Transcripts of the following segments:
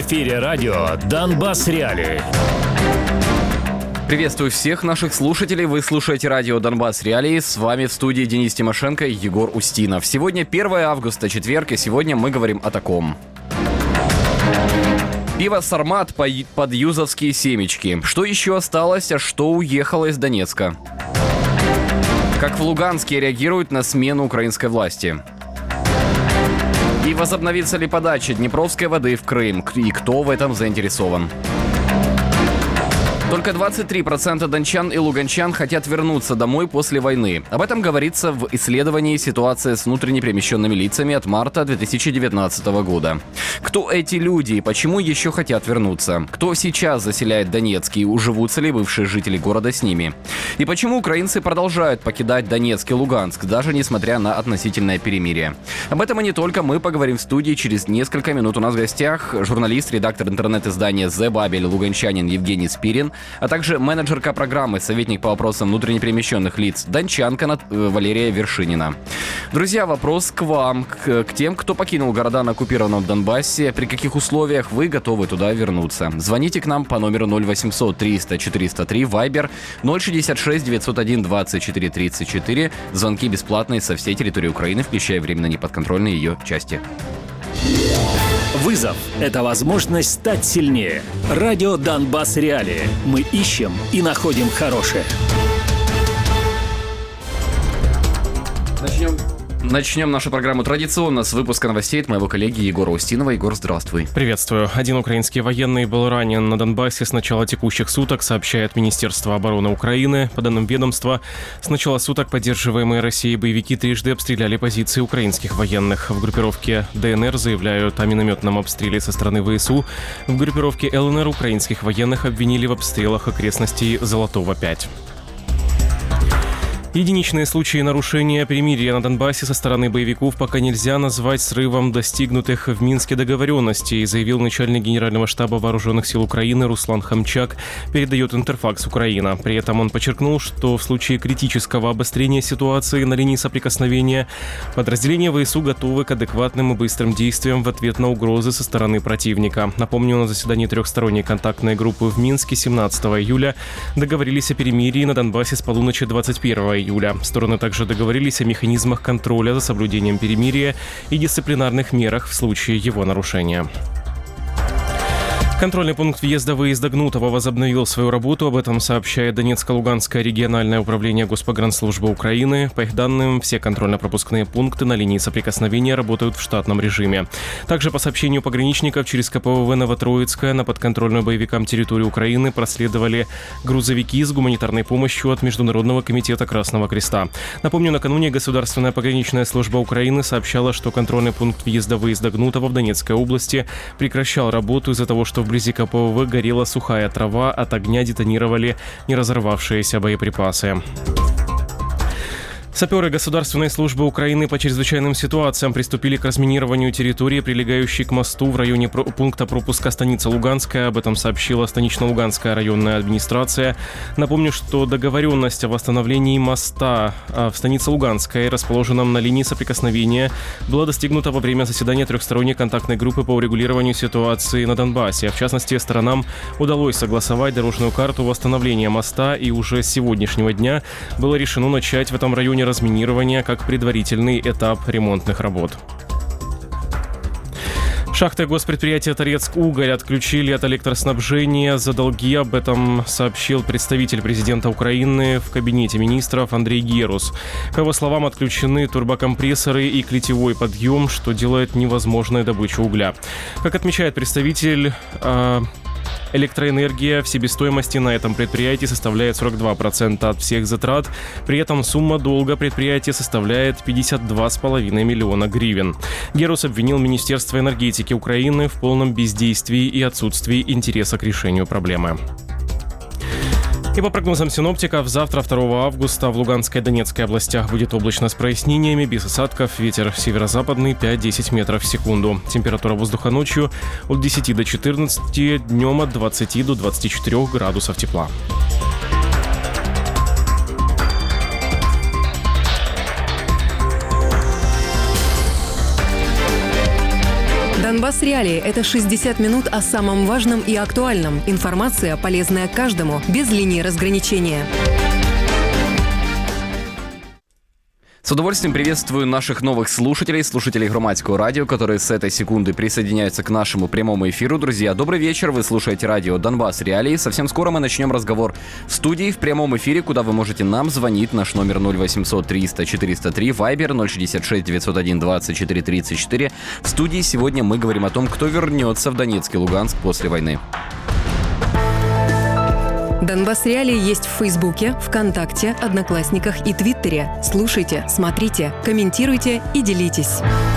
эфире радио «Донбасс Реалии». Приветствую всех наших слушателей. Вы слушаете радио «Донбасс Реалии». С вами в студии Денис Тимошенко и Егор Устинов. Сегодня 1 августа, четверг, и сегодня мы говорим о таком. Пиво «Сармат» под юзовские семечки. Что еще осталось, а что уехало из Донецка? Как в Луганске реагируют на смену украинской власти? И возобновится ли подача днепровской воды в Крым? И кто в этом заинтересован? Только 23% дончан и луганчан хотят вернуться домой после войны. Об этом говорится в исследовании «Ситуация с внутренне перемещенными лицами» от марта 2019 года. Кто эти люди и почему еще хотят вернуться? Кто сейчас заселяет Донецк и уживутся ли бывшие жители города с ними? И почему украинцы продолжают покидать Донецк и Луганск, даже несмотря на относительное перемирие? Об этом и не только мы поговорим в студии через несколько минут. У нас в гостях журналист, редактор интернет-издания «The Babel» луганчанин Евгений Спирин, а также менеджерка программы, советник по вопросам внутренне перемещенных лиц, дончанка Валерия Вершинина. Друзья, вопрос к вам, к тем, кто покинул города на оккупированном Донбассе. При каких условиях вы готовы туда вернуться? Звоните к нам по номеру 0800 300 403, Viber 066 901 24 34. Звонки бесплатные со всей территории Украины, включая временно неподконтрольные ее части. Вызов – это возможность стать сильнее. Радио «Донбасс Реалии». Мы ищем и находим хорошее. Начнем нашу программу традиционно с выпуска новостей от моего коллеги Егора Устинова. Егор, здравствуй. Приветствую. Один украинский военный был ранен на Донбассе с начала текущих суток, сообщает Министерство обороны Украины. По данным ведомства, с начала суток поддерживаемые Россией боевики трижды обстреляли позиции украинских военных. В группировке ДНР заявляют о минометном обстреле со стороны ВСУ. В группировке ЛНР украинских военных обвинили в обстрелах окрестностей Золотого-5. Единичные случаи нарушения перемирия на Донбассе со стороны боевиков пока нельзя назвать срывом достигнутых в Минске договоренностей, заявил начальник Генерального штаба Вооруженных сил Украины Руслан Хомчак, передает Интерфакс Украина. При этом он подчеркнул, что в случае критического обострения ситуации на линии соприкосновения подразделения ВСУ готовы к адекватным и быстрым действиям в ответ на угрозы со стороны противника. Напомню, на заседании трехсторонней контактной группы в Минске 17 июля договорились о перемирии на Донбассе с полуночи 21 июля. Стороны также договорились о механизмах контроля за соблюдением перемирия и дисциплинарных мерах в случае его нарушения. Контрольный пункт въезда-выезда Гнутово возобновил свою работу. Об этом сообщает Донецко-Луганское региональное управление Госпогранслужбы Украины. По их данным, все контрольно-пропускные пункты на линии соприкосновения работают в штатном режиме. Также по сообщению пограничников через КПВВ Новотроицкая на подконтрольную боевикам территорию Украины проследовали грузовики с гуманитарной помощью от Международного комитета Красного Креста. Напомню, накануне Государственная пограничная служба Украины сообщала, что контрольный пункт въезда-выезда Гнутово в Донецкой области прекращал работу из-за того, что вблизи КПВВ горела сухая трава, от огня детонировали не разорвавшиеся боеприпасы. Саперы Государственной службы Украины по чрезвычайным ситуациям приступили к разминированию территории, прилегающей к мосту в районе пункта пропуска станица Луганская. Об этом сообщила Станично-Луганская районная администрация. Напомню, что договоренность о восстановлении моста в станице Луганской, расположенном на линии соприкосновения, была достигнута во время заседания трехсторонней контактной группы по урегулированию ситуации на Донбассе. В частности, сторонам удалось согласовать дорожную карту восстановления моста, и уже с сегодняшнего дня было решено начать в этом районе разминирования как предварительный этап ремонтных работ. Шахты госпредприятия «Торецк-Уголь» отключили от электроснабжения за долги. Об этом сообщил представитель президента Украины в кабинете министров Андрей Герус. По его словам, отключены турбокомпрессоры и клетевой подъем, что делает невозможной добычу угля. Как отмечает представитель, электроэнергия в себестоимости на этом предприятии составляет 42% от всех затрат. При этом сумма долга предприятия составляет 52,5 миллиона гривен. Герус обвинил Министерство энергетики Украины в полном бездействии и отсутствии интереса к решению проблемы. И по прогнозам синоптиков, завтра, 2 августа, в Луганской и Донецкой областях будет облачно с прояснениями, без осадков, ветер северо-западный 5-10 метров в секунду. Температура воздуха ночью от 10 до 14, днем от 20 до 24 градусов тепла. Донбасс Реалии – это 60 минут о самом важном и актуальном. Информация, полезная каждому, без линии разграничения. С удовольствием приветствую наших новых слушателей Громадского радио, которые с этой секунды присоединяются к нашему прямому эфиру. Друзья, добрый вечер, вы слушаете радио «Донбасс Реалии». Совсем скоро мы начнем разговор в студии в прямом эфире, куда вы можете нам звонить. Наш номер 0800 300 403, Viber 066 901 24 34. В студии сегодня мы говорим о том, кто вернется в Донецк и Луганск после войны. Донбасс Реалии есть в Фейсбуке, ВКонтакте, Одноклассниках и Твиттере. Слушайте, смотрите, комментируйте и делитесь.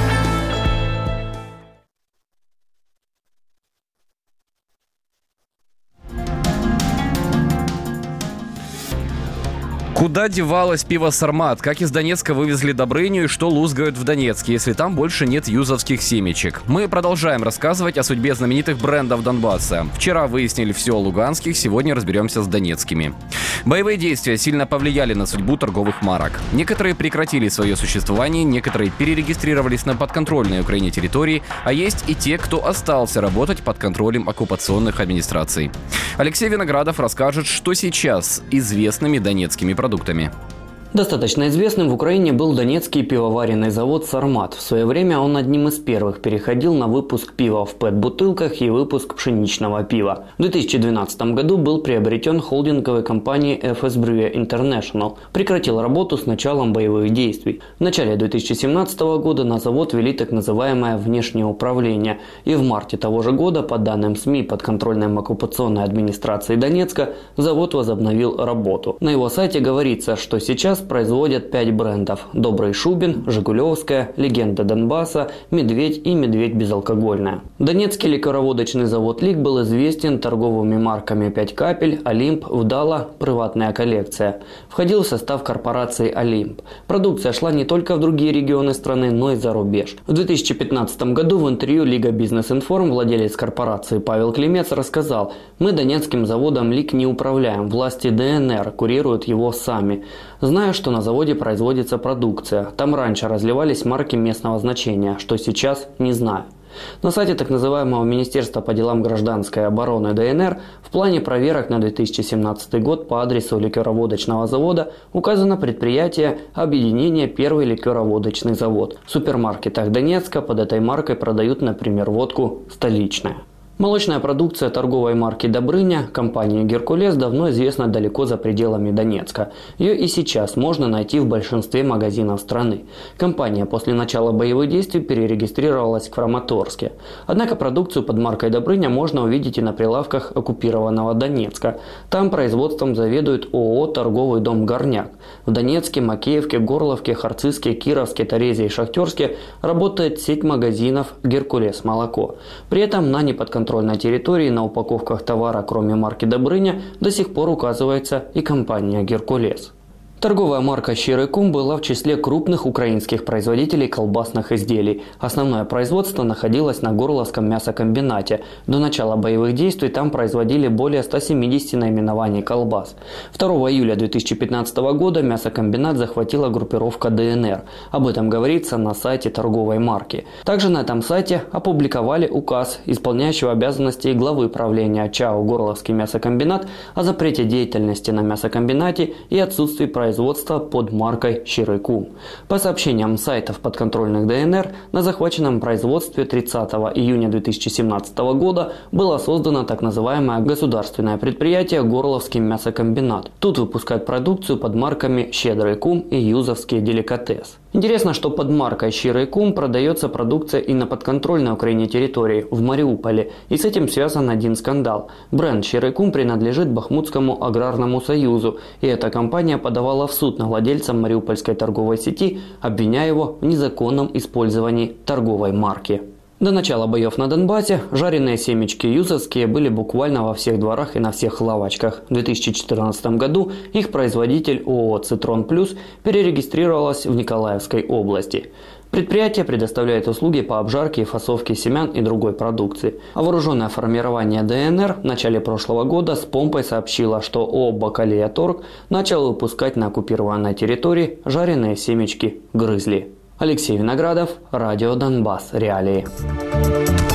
Куда девалось пиво «Сармат»? Как из Донецка вывезли Добрыню и что лузгают в Донецке, если там больше нет юзовских семечек? Мы продолжаем рассказывать о судьбе знаменитых брендов Донбасса. Вчера выяснили все о луганских, сегодня разберемся с донецкими. Боевые действия сильно повлияли на судьбу торговых марок. Некоторые прекратили свое существование, некоторые перерегистрировались на подконтрольной Украине территории, а есть и те, кто остался работать под контролем оккупационных администраций. Алексей Виноградов расскажет, что сейчас известными донецкими продуктами. Достаточно известным в Украине был донецкий пивоваренный завод «Сармат». В свое время он одним из первых переходил на выпуск пива в ПЭТ-бутылках и выпуск пшеничного пива. В 2012 году был приобретен холдинговой компанией FS Brewery International. Прекратил работу с началом боевых действий. В начале 2017 года на завод ввели так называемое внешнее управление. И в марте того же года, по данным СМИ подконтрольной оккупационной администрации Донецка, завод возобновил работу. На его сайте говорится, что сейчас производят 5 брендов: «Добрый Шубин», «Жигулевская», «Легенда Донбасса», «Медведь» и «Медведь безалкогольная». Донецкий ликероводочный завод «Лик» был известен торговыми марками «5 капель», «Олимп», «Вдала», «Приватная коллекция». Входил в состав корпорации «Олимп». Продукция шла не только в другие регионы страны, но и за рубеж. В 2015 году в интервью Лига Бизнес-Информ владелец корпорации Павел Климец рассказал: «Мы донецким заводом «Лик» не управляем, власти ДНР курируют его сами. Знаю, что на заводе производится продукция. Там раньше разливались марки местного значения, что сейчас не знаю». На сайте так называемого Министерства по делам гражданской обороны ДНР в плане проверок на 2017 год по адресу ликероводочного завода указано предприятие объединения «Первый ликероводочный завод». В супермаркетах Донецка под этой маркой продают, например, водку «Столичная». Молочная продукция торговой марки «Добрыня» компании «Геркулес» давно известна далеко за пределами Донецка. Ее и сейчас можно найти в большинстве магазинов страны. Компания после начала боевых действий перерегистрировалась в Краматорске. Однако продукцию под маркой «Добрыня» можно увидеть и на прилавках оккупированного Донецка. Там производством заведует ООО «Торговый дом Горняк». В Донецке, Макеевке, Горловке, Харциске, Кировске, Торезе и Шахтерске работает сеть магазинов «Геркулес Молоко». При этом на неподконтрольной территории на упаковках товара, кроме марки «Добрыня», до сих пор указывается и компания «Геркулес». Торговая марка «Щирый кум» была в числе крупных украинских производителей колбасных изделий. Основное производство находилось на Горловском мясокомбинате. До начала боевых действий там производили более 170 наименований колбас. 2 июля 2015 года мясокомбинат захватила группировка ДНР. Об этом говорится на сайте торговой марки. Также на этом сайте опубликовали указ исполняющего обязанности главы правления ЧАО «Горловский мясокомбинат» о запрете деятельности на мясокомбинате и отсутствии производства под маркой «Щирый кум». По сообщениям сайтов подконтрольных ДНР, на захваченном производстве 30 июня 2017 года было создано так называемое государственное предприятие «Горловский мясокомбинат». Тут выпускают продукцию под марками «Щедрый кум» и «Юзовский деликатес». Интересно, что под маркой «Щирый кум» продается продукция и на подконтрольной Украине территории, в Мариуполе. И с этим связан один скандал. Бренд «Щирый кум» принадлежит Бахмутскому аграрному союзу, и эта компания подавала в суд на владельца мариупольской торговой сети, обвиняя его в незаконном использовании торговой марки. До начала боев на Донбассе жареные семечки юзовские были буквально во всех дворах и на всех лавочках. В 2014 году их производитель ООО «Цитрон Плюс» перерегистрировалась в Николаевской области. Предприятие предоставляет услуги по обжарке и фасовке семян и другой продукции. А вооруженное формирование ДНР в начале прошлого года с помпой сообщило, что ООО «Бакалея Торг» начал выпускать на оккупированной территории жареные семечки «Грызли». Алексей Виноградов, радио «Донбасс Реалии».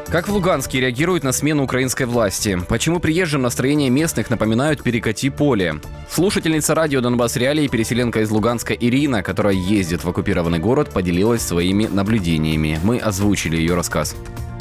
Как в Луганске реагируют на смену украинской власти? Почему приезжим настроения местных напоминают «перекати поле»? Слушательница радио «Донбасс Реалии», переселенка из Луганска Ирина, которая ездит в оккупированный город, поделилась своими наблюдениями. Мы озвучили ее рассказ.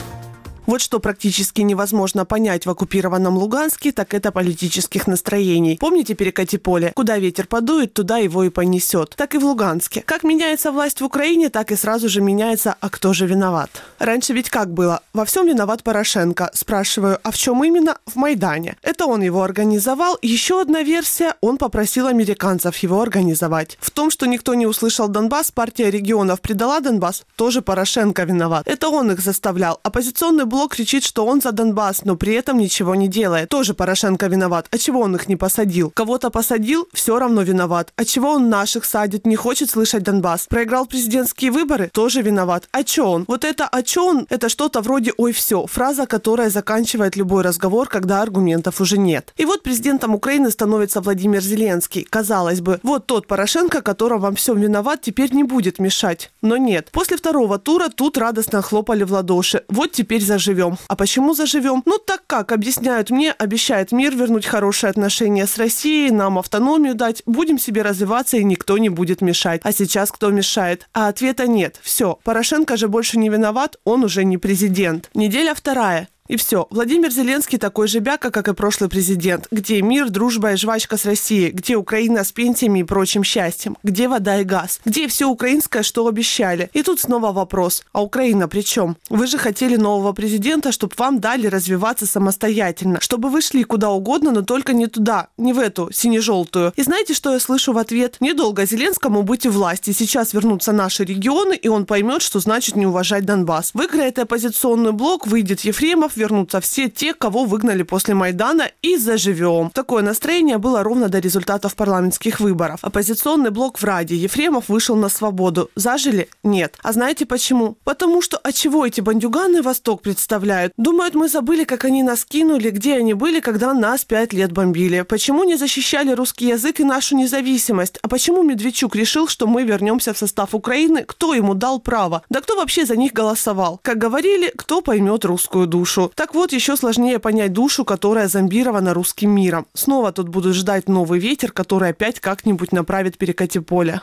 Вот что практически невозможно понять в оккупированном Луганске, так это политических настроений. Помните «Перекати поле»? Куда ветер подует, туда его и понесет. Так и в Луганске. Как меняется власть в Украине, так и сразу же меняется «а кто же виноват?». Раньше ведь как было? Во всем виноват Порошенко. Спрашиваю, а в чем именно? В Майдане. Это он его организовал. Еще одна версия, он попросил американцев его организовать. В том, что никто не услышал Донбасс, партия регионов предала Донбасс, тоже Порошенко виноват. Это он их заставлял. Оппозиционный блок кричит, что он за Донбасс, но при этом ничего не делает. Тоже Порошенко виноват. А чего он их не посадил? Кого-то посадил, все равно виноват. А чего он наших садит, не хочет слышать Донбасс? Проиграл президентские выборы, тоже виноват. А чё он? Вот это «а чё он» — это что-то вроде «ой, все», фраза, которая заканчивает любой разговор, когда аргументов уже нет. И вот президентом Украины становится Владимир Зеленский. Казалось бы, вот тот Порошенко, который вам всем виноват, теперь не будет мешать. Но нет. После второго тура тут радостно хлопали в ладоши. Вот теперь заживем. А почему заживем? Ну так как, объясняют мне, обещает мир, вернуть хорошие отношения с Россией, нам автономию дать, будем себе развиваться и никто не будет мешать. А сейчас кто мешает? А ответа нет. Все, Порошенко же больше не виноват, он уже не президент. Неделя вторая. И все. Владимир Зеленский такой же бяка, как и прошлый президент. Где мир, дружба и жвачка с Россией? Где Украина с пенсиями и прочим счастьем? Где вода и газ? Где все украинское, что обещали? И тут снова вопрос. А Украина при чем? Вы же хотели нового президента, чтобы вам дали развиваться самостоятельно. Чтобы вы шли куда угодно, но только не туда. Не в эту сине-желтую. И знаете, что я слышу в ответ? Недолго Зеленскому быть у власти. Сейчас вернутся наши регионы, и он поймет, что значит не уважать Донбасс. Выиграет оппозиционный блок, выйдет Ефремов, вернутся все те, кого выгнали после Майдана, и заживем. Такое настроение было ровно до результатов парламентских выборов. Оппозиционный блок в Раде. Ефремов вышел на свободу. Зажили? Нет. А знаете почему? Потому что от чего эти бандюганы Восток представляют? Думают, мы забыли, как они нас кинули, где они были, когда нас 5 лет бомбили. Почему не защищали русский язык и нашу независимость? А почему Медведчук решил, что мы вернемся в состав Украины? Кто ему дал право? Да кто вообще за них голосовал? Как говорили, кто поймет русскую душу? Так вот, еще сложнее понять душу, которая зомбирована русским миром. Снова тут будут ждать новый ветер, который опять как-нибудь направит «Перекати поле».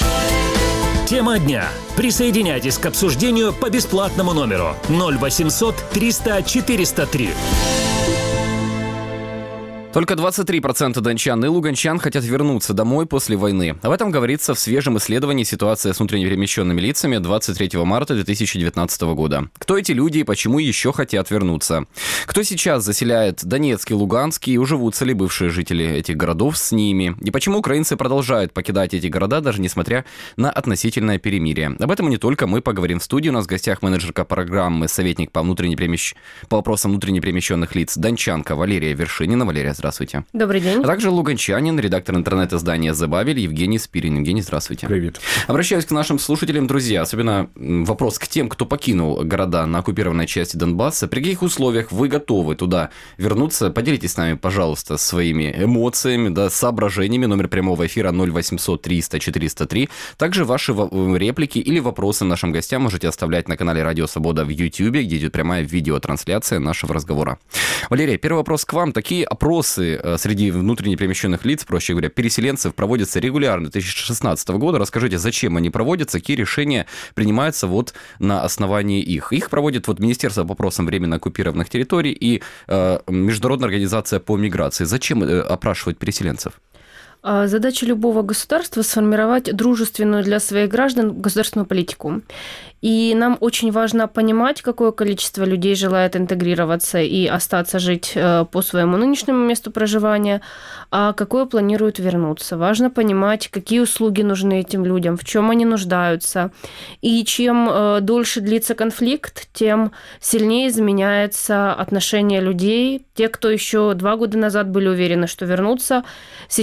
Тема дня. Присоединяйтесь к обсуждению по бесплатному номеру 0800 300 403. Только 23% дончан и луганчан хотят вернуться домой после войны. Об этом говорится в свежем исследовании «Ситуация с внутренне перемещенными лицами» 23 марта 2019 года. Кто эти люди и почему еще хотят вернуться? Кто сейчас заселяет Донецк и Луганск, и уживутся ли бывшие жители этих городов с ними? И почему украинцы продолжают покидать эти города, даже несмотря на относительное перемирие? Об этом и не только мы поговорим в студии. У нас в гостях менеджерка программы, советник по вопросам внутренне перемещенных лиц дончанка Валерия Вершинина. Валерия, здравствуйте. Добрый день. А также луганчанин, редактор интернет-издания «The Babel» Евгений Спирин. Евгений, здравствуйте. Привет. Обращаюсь к нашим слушателям, друзья. Особенно вопрос к тем, кто покинул города на оккупированной части Донбасса. При каких условиях вы готовы туда вернуться? Поделитесь с нами, пожалуйста, своими эмоциями, да, соображениями. Номер прямого эфира 0800 300 403. Также ваши реплики или вопросы нашим гостям можете оставлять на канале «Радио Свобода» в YouTube, где идет прямая видеотрансляция нашего разговора. Валерия, первый вопрос к вам. Такие опросы среди внутренне перемещенных лиц, проще говоря, переселенцев, проводятся регулярно 2016 года. Расскажите, зачем они проводятся, какие решения принимаются вот на основании их? Их проводит вот Министерство по вопросам временно оккупированных территорий и Международная организация по миграции. Зачем опрашивать переселенцев? Задача любого государства – сформировать дружественную для своих граждан государственную политику. И нам очень важно понимать, какое количество людей желает интегрироваться и остаться жить по своему нынешнему месту проживания, а какое планируют вернуться. Важно понимать, какие услуги нужны этим людям, в чем они нуждаются. И чем дольше длится конфликт, тем сильнее изменяется отношение людей. Те, кто еще 2 года назад были уверены, что вернутся, сейчас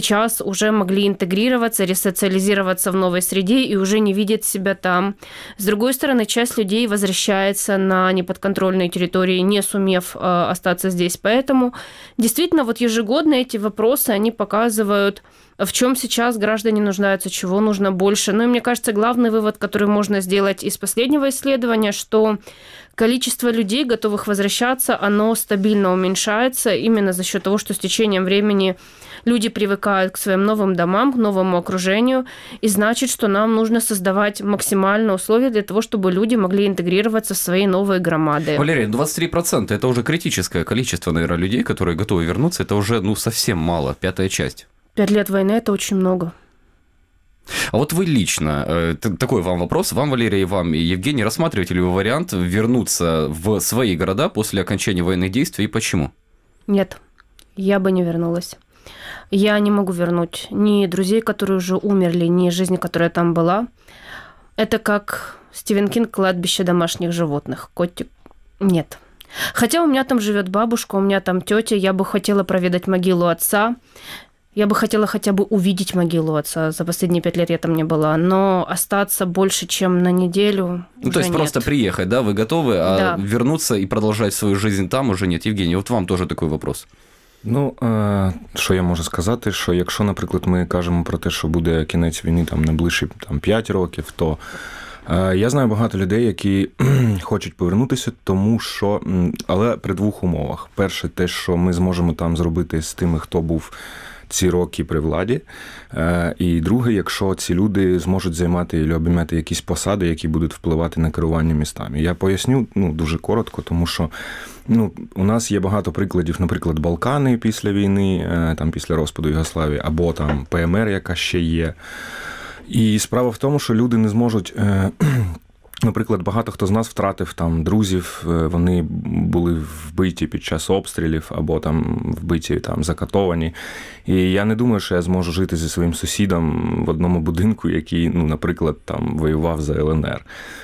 уже могли интегрироваться, ресоциализироваться в новой среде и уже не видят себя там. С другой стороны, часть людей возвращается на неподконтрольные территории, не сумев остаться здесь. Поэтому действительно вот ежегодно эти вопросы, они показывают, в чем сейчас граждане нуждаются, чего нужно больше. Ну и мне кажется, главный вывод, который можно сделать из последнего исследования, что количество людей, готовых возвращаться, оно стабильно уменьшается именно за счет того, что с течением времени люди привыкают к своим новым домам, к новому окружению, и значит, что нам нужно создавать максимальные условия для того, чтобы люди могли интегрироваться в свои новые громады. Валерия, 23% – это уже критическое количество, наверное, людей, которые готовы вернуться. Это уже, совсем мало, 5-я часть. 5 лет войны – это очень много. А вот вы лично, такой вам вопрос, вам, Валерия, и вам, и Евгений, рассматриваете ли вы вариант вернуться в свои города после окончания военных действий и почему? Нет, я бы не вернулась. Я не могу вернуть ни друзей, которые уже умерли, ни жизнь, которая там была. Это как Стивен Кинг «Кладбище домашних животных». Котик. Нет. Хотя у меня там живет бабушка, у меня там тетя, я бы хотела проведать могилу отца. Я бы хотела хотя бы увидеть могилу отца. За последние 5 лет я там не была. Но остаться больше, чем на неделю, уже то есть нет. Просто приехать, да, вы готовы, а да. Вернуться и продолжать свою жизнь там уже нет. Євгеній, от вам теж такий вопрос. Що я можу сказати, що якщо, наприклад, ми кажемо про те, що буде кінець війни там найближчі 5 років, то я знаю багато людей, які хочуть повернутися, тому що, але при 2 умовах. Перше, те, що ми зможемо там зробити з тими, хто був ці роки при владі. І друге, якщо ці люди зможуть займати або обіймати якісь посади, які будуть впливати на керування містами. Я поясню дуже коротко, тому що у нас є багато прикладів, наприклад, Балкани після війни, там після розпаду Югославії, або там ПМР, яка ще є. І справа в тому, що люди не зможуть... Наприклад, багато хто з нас втратив там друзів, вони були вбиті під час обстрілів або там вбиті, там закатовані. І я не думаю, що я зможу жити зі своїм сусідом в одному будинку, який, наприклад, там воював за ЛНР.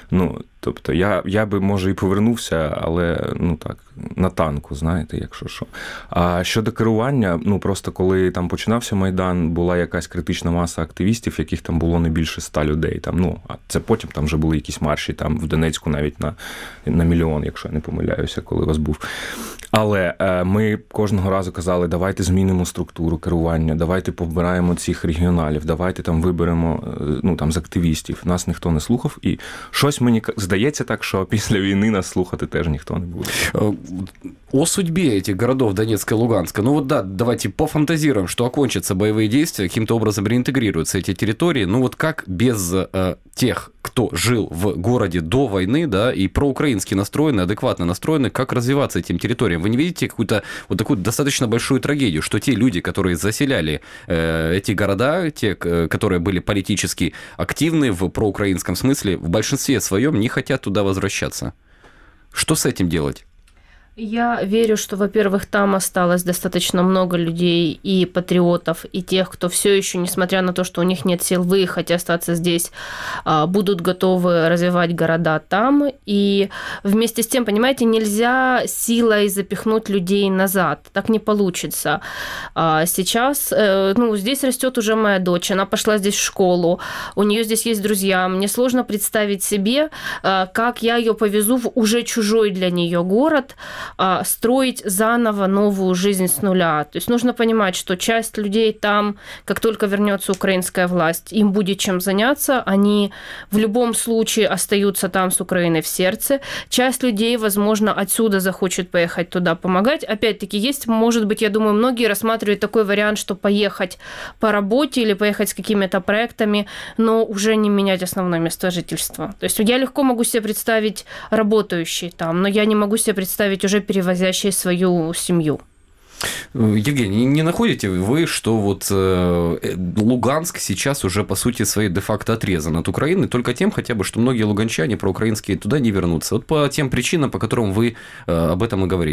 Тобто я би, може, і повернувся, але, на танку, знаєте, якщо що. А щодо керування, просто коли там починався Майдан, була якась критична маса активістів, яких там було не більше 100 людей. А це потім там вже були якісь марші, там в Донецьку навіть на мільйон, якщо я не помиляюся, коли вас був. Але ми кожного разу казали, давайте змінимо структуру керування, давайте побираємо цих регіоналів, давайте там виберемо там з активістів. Нас ніхто не слухав. І щось мені здається так, що після війни нас слухати теж ніхто не буде. О судьбе этих городов Донецка и Луганска. Давайте пофантазируем, что окончатся боевые действия, каким-то образом реинтегрируются эти территории. Как без тех, кто жил в городе до войны, да, и проукраински настроены, адекватно настроены, как развиваться этим территориям? Вы не видите какую-то вот такую достаточно большую трагедию, что те люди, которые заселяли эти города, те, которые были политически активны в проукраинском смысле, в большинстве своем не хотят туда возвращаться? Что с этим делать? Я верю, что, во-первых, там осталось достаточно много людей и патриотов, и тех, кто все еще, несмотря на то, что у них нет сил выехать и остаться здесь, будут готовы развивать города там. И вместе с тем, понимаете, нельзя силой запихнуть людей назад. Так не получится. Сейчас, здесь растет уже моя дочь, она пошла здесь в школу, у нее здесь есть друзья. Мне сложно представить себе, как я ее повезу в уже чужой для нее город, строить заново новую жизнь с нуля. То есть нужно понимать, что часть людей там, как только вернется украинская власть, им будет чем заняться, они в любом случае остаются там с Украиной в сердце. Часть людей, возможно, отсюда захочет поехать туда помогать. Опять-таки есть, может быть, я думаю, многие рассматривают такой вариант, что поехать по работе или поехать с какими-то проектами, но уже не менять основное место жительства. То есть я легко могу себе представить работающий там, но я не могу себе представить уже перевозящий свою семью. Евгений, не находите вы, что Луганск сейчас уже, по сути, своей де-факто отрезан от Украины только тем хотя бы, что многие луганчане проукраинские туда не вернутся? Вот по тем причинам, по которым вы об этом и говорите.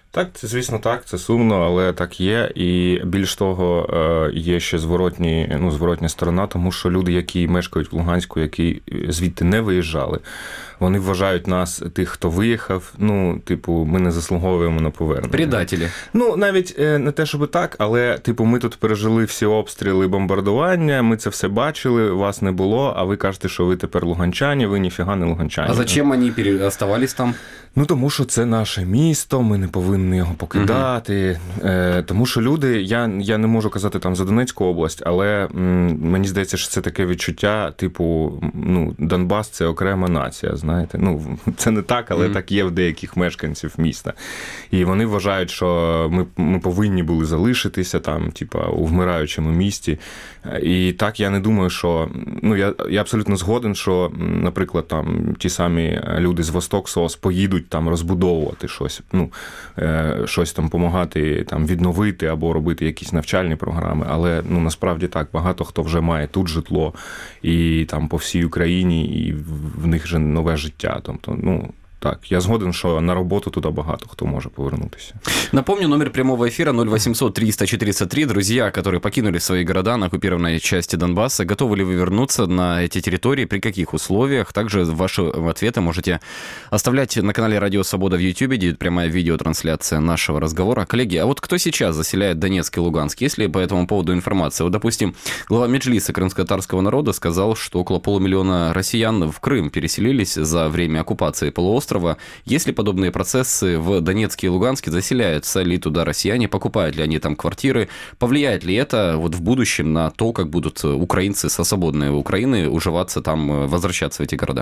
Так, це, звісно, так, це сумно, але так є. І більш того, є ще зворотня сторона, тому що люди, які мешкають в Луганську, які звідти не виїжджали, вони вважають нас, тих, хто виїхав, ми не заслуговуємо на повернення. Предателі. Навіть не те, щоб так, але, ми тут пережили всі обстріли, бомбардування, ми це все бачили, вас не було, а ви кажете, що ви тепер луганчані, ви ніфіга не луганчані. А зачем вони оставались там? Тому що це наше місто, ми не повинні його покидати. Тому що люди, я не можу казати там за Донецьку область, але мені здається, що це таке відчуття, Донбас – це окрема нація, знаєте. Це не так, але так є в деяких мешканців міста. І вони вважають, що ми повинні були залишитися там, у вмираючому місті. І так, я не думаю, що... Я абсолютно згоден, що, наприклад, там ті самі люди з Восток СОС поїдуть там розбудовувати щось, щось там допомагати там відновити або робити якісь навчальні програми, але насправді так, багато хто вже має тут житло і там по всій Україні, і в них вже нове життя. Тобто, так, я згоден, що на роботу туди багато хто може повернутися. Напомню, номер прямого эфира 0800-300-403. Друзья, которые покинули свои города на оккупированной части Донбасса, готовы ли вы вернуться на эти территории, при каких условиях? Также ваши ответы можете оставлять на канале Радио Свобода в YouTube, где прямая видеотрансляция нашего разговора. Коллеги, а вот кто сейчас заселяет Донецк и Луганск? Есть ли по этому поводу информация? Вот, допустим, глава Меджлиса крымско-татарского народа сказал, что около 500 000 россиян в Крым переселились за время оккупации полуострова. Есть ли подобные процессы в Донецке и Луганске? Заселяются ли туда россияне? Покупают ли они там квартиры? Повлияет ли это вот в будущем на то, как будут украинцы со свободной Украины уживаться там, возвращаться в эти города?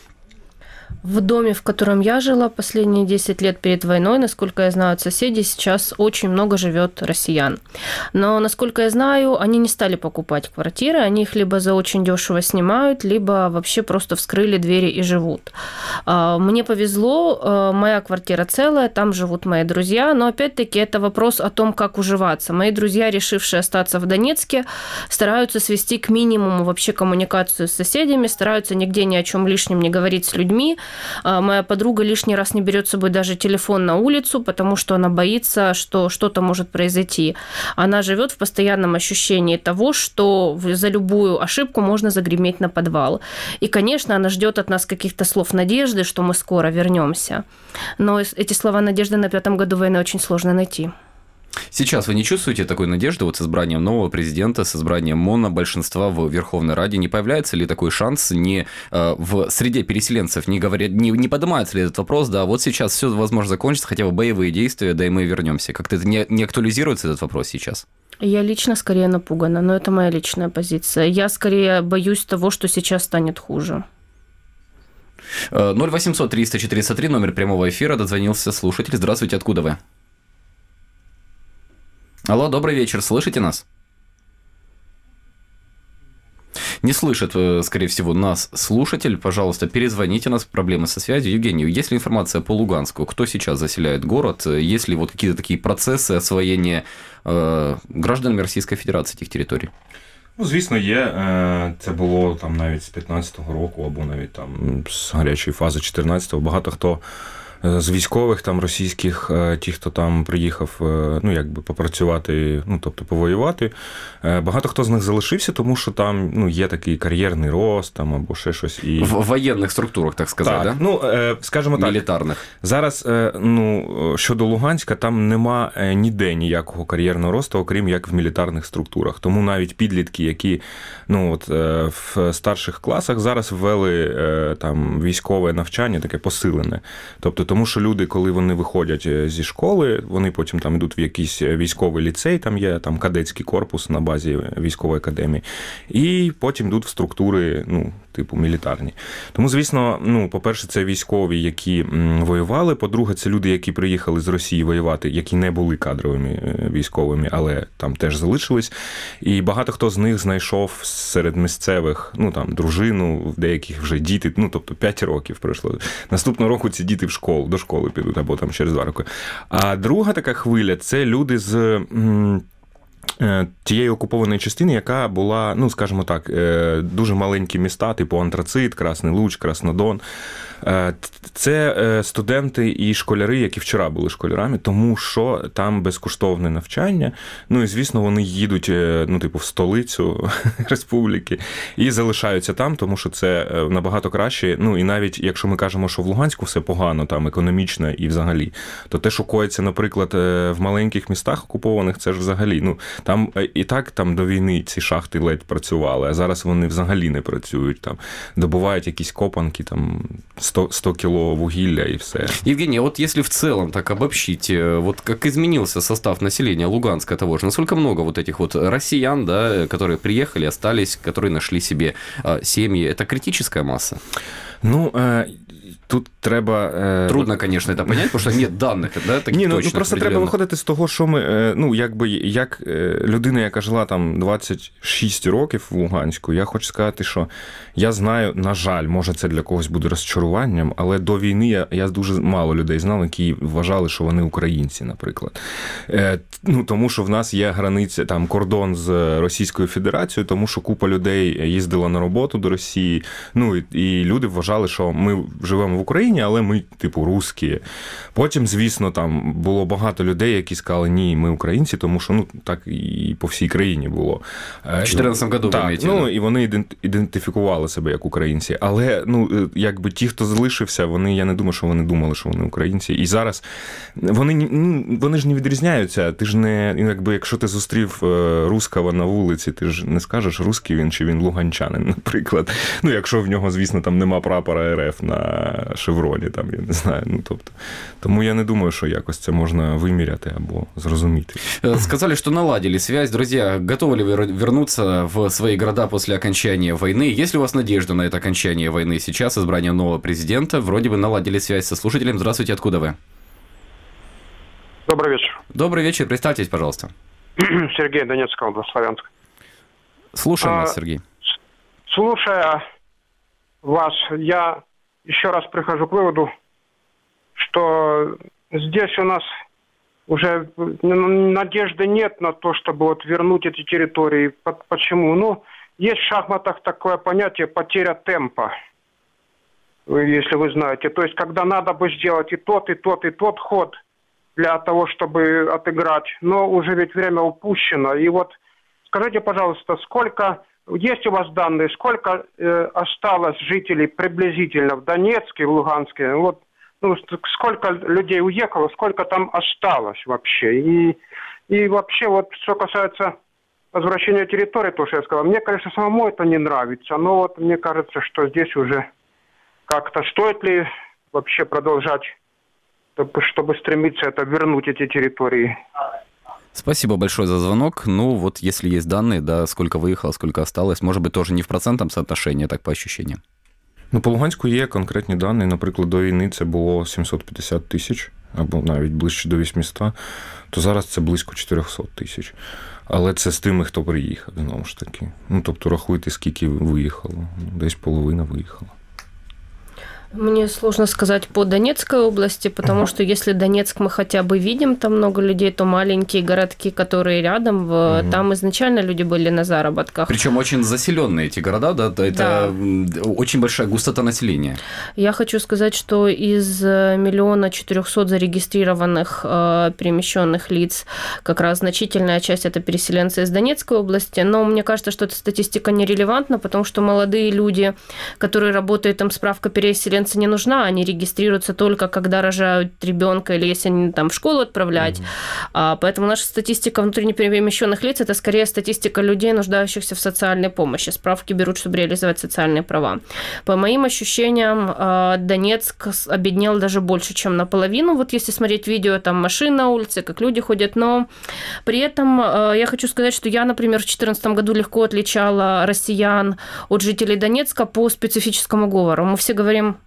В доме, в котором я жила последние 10 лет перед войной, насколько я знаю от соседей, сейчас очень много живет россиян. Но, насколько я знаю, они не стали покупать квартиры, они их либо за очень дешево снимают, либо вообще просто вскрыли двери и живут. Мне повезло, моя квартира целая, там живут мои друзья, но опять-таки это вопрос о том, как уживаться. Мои друзья, решившие остаться в Донецке, стараются свести к минимуму вообще коммуникацию с соседями, стараются нигде ни о чем лишнем не говорить с людьми. Моя подруга лишний раз не берет с собой даже телефон на улицу, потому что она боится, что что-то может произойти. Она живет в постоянном ощущении того, что за любую ошибку можно загреметь на подвал. И, конечно, она ждет от нас каких-то слов надежды, что мы скоро вернемся. Но эти слова надежды на 5-м году войны очень сложно найти. Сейчас вы не чувствуете такой надежды вот с избранием нового президента, с избранием монобольшинства в Верховной Раде? Не появляется ли такой шанс в среде переселенцев? Не поднимается ли этот вопрос? Да, вот сейчас все возможно закончится, хотя бы боевые действия, да и мы вернемся. Как-то это не актуализируется этот вопрос сейчас? Я лично скорее напугана, но это моя личная позиция. Я скорее боюсь того, что сейчас станет хуже. 0800-300-403, номер прямого эфира, дозвонился слушатель. Здравствуйте, откуда вы? Алло, добрый вечер, слышите нас? Не слышит, скорее всего, нас слушатель. Пожалуйста, перезвоните, у нас проблемы со связью. Евгений, есть ли информация по Луганску? Кто сейчас заселяет город? Есть ли вот какие-то такие процессы освоения гражданами Російської Федерації тих територій? Звісно, є. Це було там навіть з 15-го року, або навіть там з гарячої фази 14-го. Багато хто з військових там російських, ті, хто там приїхав, попрацювати, тобто повоювати, багато хто з них залишився, тому що там, є такий кар'єрний рост там або ще щось. І... В воєнних структурах, так сказати, так? Да? Скажімо так. Мілітарних. Зараз, щодо Луганська, там нема ніде ніякого кар'єрного росту, окрім як в мілітарних структурах. Тому навіть підлітки, які, в старших класах зараз ввели там військове навчання, таке посилене. Тобто, тому що люди, коли вони виходять зі школи, вони потім там йдуть в якийсь військовий ліцей, там є там кадетський корпус на базі військової академії, і потім йдуть в структури, типу мілітарні. Тому, звісно, по-перше, це військові, які воювали, по-друге, це люди, які приїхали з Росії воювати, які не були кадровими військовими, але там теж залишились. І багато хто з них знайшов серед місцевих, дружину, в деяких вже діти, тобто 5 років пройшло. Наступного року ці діти до школи підуть, або там через 2 роки. А друга така хвиля – це люди з тієї окупованої частини, яка була, ну, скажімо так, дуже маленькі міста, типу Антрацит, Красний Луч, Краснодон. Це студенти і школяри, які вчора були школярами, тому що там безкоштовне навчання. Ну і, звісно, вони їдуть, ну, типу, в столицю республіки і залишаються там, тому що це набагато краще. Ну і навіть, якщо ми кажемо, що в Луганську все погано, там економічно і взагалі, то те, що коїться, наприклад, в маленьких містах окупованих, це ж взагалі, ну, там і так там до війни ці шахти ледь працювали, а зараз вони взагалі не працюють, там добувають якісь копанки, там 100 кило вугилля и все. Евгений, вот если в целом так обобщить, вот как изменился состав населения Луганска того же, насколько много вот этих вот россиян, да, которые приехали, остались, которые нашли себе семьи, это критическая масса? Ну, тут треба... Трудно, конечно, это понять, потому что нет даних, да, таких Ні, точних, ну просто треба виходити з того, що ми, ну, якби, як людина, яка жила там 26 років в Луганську, я хочу сказати, що я знаю, на жаль, може це для когось буде розчаруванням, але до війни я дуже мало людей знав, які вважали, що вони українці, наприклад. Ну, тому що в нас є границя, там, кордон з Російською Федерацією, тому що купа людей їздила на роботу до Росії, ну, і люди вважали, що ми живемо в Україні, але ми, типу, русські. Потім, звісно, там було багато людей, які сказали, ні, ми українці, тому що, ну, так і по всій країні було. В 2014 году, так, ну, і вони ідентифікували себе як українці. Але, ну, якби ті, хто залишився, вони, я не думаю, що вони думали, що вони українці. І зараз вони ж не відрізняються. Ти ж не, якби, якщо ти зустрів руского на вулиці, ти ж не скажеш, русський він чи він луганчанин, наприклад. Ну, якщо в нього, звісно, там нема прапора РФ на шевроні, там, я не знаю, ну, тобто. Тому я не думаю, що якось це можна виміряти або зрозуміти. Сказали, что наладили связь. Друзья, готовы ли вы вернуться в свои города после окончания войны? Есть ли у вас надежда на это окончание войны сейчас, избрание нового президента? Вроде бы наладили связь со слушателем. Здравствуйте, откуда вы? Добрый вечер. Добрый вечер, представьтесь, пожалуйста. Сергей, Донецкая область, Славянск. Слушаем вас, Сергей. Слушая вас, я еще раз прихожу к выводу, что здесь у нас уже надежды нет на то, чтобы вот вернуть эти территории. Почему? Ну, есть в шахматах такое понятие «потеря темпа», если вы знаете. То есть, когда надо бы сделать и тот, и тот, и тот ход для того, чтобы отыграть, но уже ведь время упущено. И вот скажите, пожалуйста, сколько... Есть у вас данные, сколько осталось жителей приблизительно в Донецке, в Луганске? Вот, ну, сколько людей уехало, сколько там осталось вообще? И вообще, вот, что касается возвращения территории, то, что я сказал, мне, конечно, самому это не нравится, но вот мне кажется, что здесь уже как-то стоит ли вообще продолжать, чтобы стремиться это вернуть эти территории. Спасибо большое за звонок. Ну, вот если есть данные, да, сколько выехало, сколько осталось, может быть, тоже не в процентном соотношении, так по ощущениям. Ну, по Луганську є конкретні дані. Наприклад, до війни це було 750 тисяч, або навіть ближче до 800, то зараз це близько 400 тисяч. Але це з тими, хто приїхав, знову ж таки. Ну, тобто, рахуйте, скільки виїхало. Десь половина виїхала. Мне сложно сказать по Донецкой области, потому что если Донецк мы хотя бы видим, там много людей, то маленькие городки, которые рядом, там изначально люди были на заработках. Причем очень заселенные эти города, да, это очень большая густота населения. Я хочу сказать, что из 1 400 000 зарегистрированных перемещенных лиц как раз значительная часть это переселенцы из Донецкой области, но мне кажется, что эта статистика нерелевантна, потому что молодые люди, которые работают, им справка переселенца не нужна, они регистрируются только когда рожают ребенка или если они там в школу отправлять. Поэтому наша статистика внутренне перемещенных лиц – это скорее статистика людей, нуждающихся в социальной помощи. Справки берут, чтобы реализовать социальные права. По моим ощущениям, Донецк обеднел даже больше, чем наполовину. Вот если смотреть видео, там машин на улице, как люди ходят, но при этом я хочу сказать, что я, например, в 2014 году легко отличала россиян от жителей Донецка по специфическому говору. Мы все говорим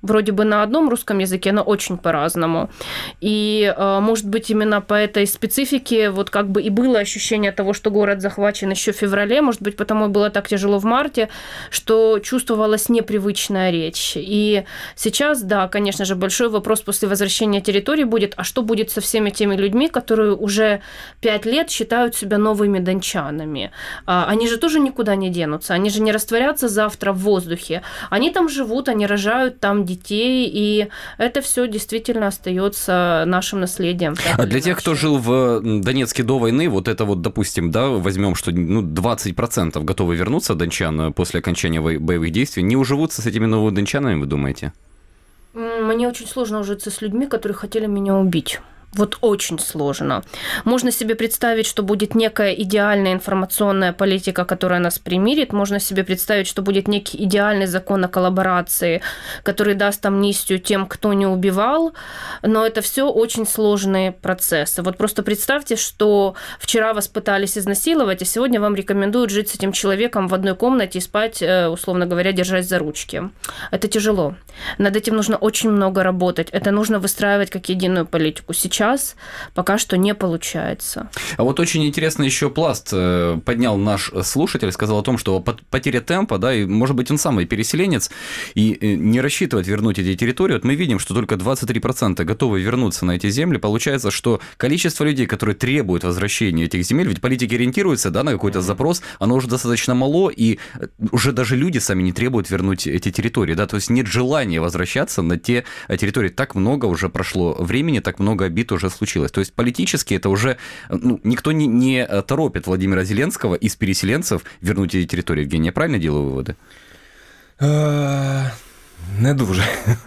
вроде бы на одном русском языке, но очень по-разному. И, может быть, именно по этой специфике вот как бы и было ощущение того, что город захвачен еще в феврале, может быть, потому было так тяжело в марте, что чувствовалась непривычная речь. И сейчас, да, конечно же, большой вопрос после возвращения территории будет, а что будет со всеми теми людьми, которые уже 5 лет считают себя новыми дончанами? Они же тоже никуда не денутся, они же не растворятся завтра в воздухе. Они там живут, они рожают там детей, и это все действительно остается нашим наследием. А для тех, кто жил в Донецке до войны, вот это вот, допустим, да, возьмем, что 20% готовы вернуться дончан после окончания боевых действий, не уживутся с этими новыми дончанами, вы думаете? Мне очень сложно ужиться с людьми, которые хотели меня убить. Вот очень сложно. Можно себе представить, что будет некая идеальная информационная политика, которая нас примирит. Можно себе представить, что будет некий идеальный закон о коллаборации, который даст амнистию тем, кто не убивал. Но это все очень сложные процессы. Вот просто представьте, что вчера вас пытались изнасиловать, а сегодня вам рекомендуют жить с этим человеком в одной комнате и спать, условно говоря, держась за ручки. Это тяжело. Над этим нужно очень много работать. Это нужно выстраивать как единую политику. Сейчас пока что не получается. А вот очень интересный еще пласт поднял наш слушатель, сказал о том, что потеря темпа, да, и, может быть, он сам и переселенец, и не рассчитывает вернуть эти территории. Вот мы видим, что только 23% готовы вернуться на эти земли. Получается, что количество людей, которые требуют возвращения этих земель, ведь политики ориентируются, да, на какой-то запрос, оно уже достаточно мало, и уже даже люди сами не требуют вернуть эти территории, да, то есть нет желания возвращаться на те территории. Так много уже прошло времени, так много обид уже случилось. То есть политически это уже никто не торопит Владимира Зеленского из переселенцев вернуть эти территории. Евгений, я правильно делаю виводи? Не дуже.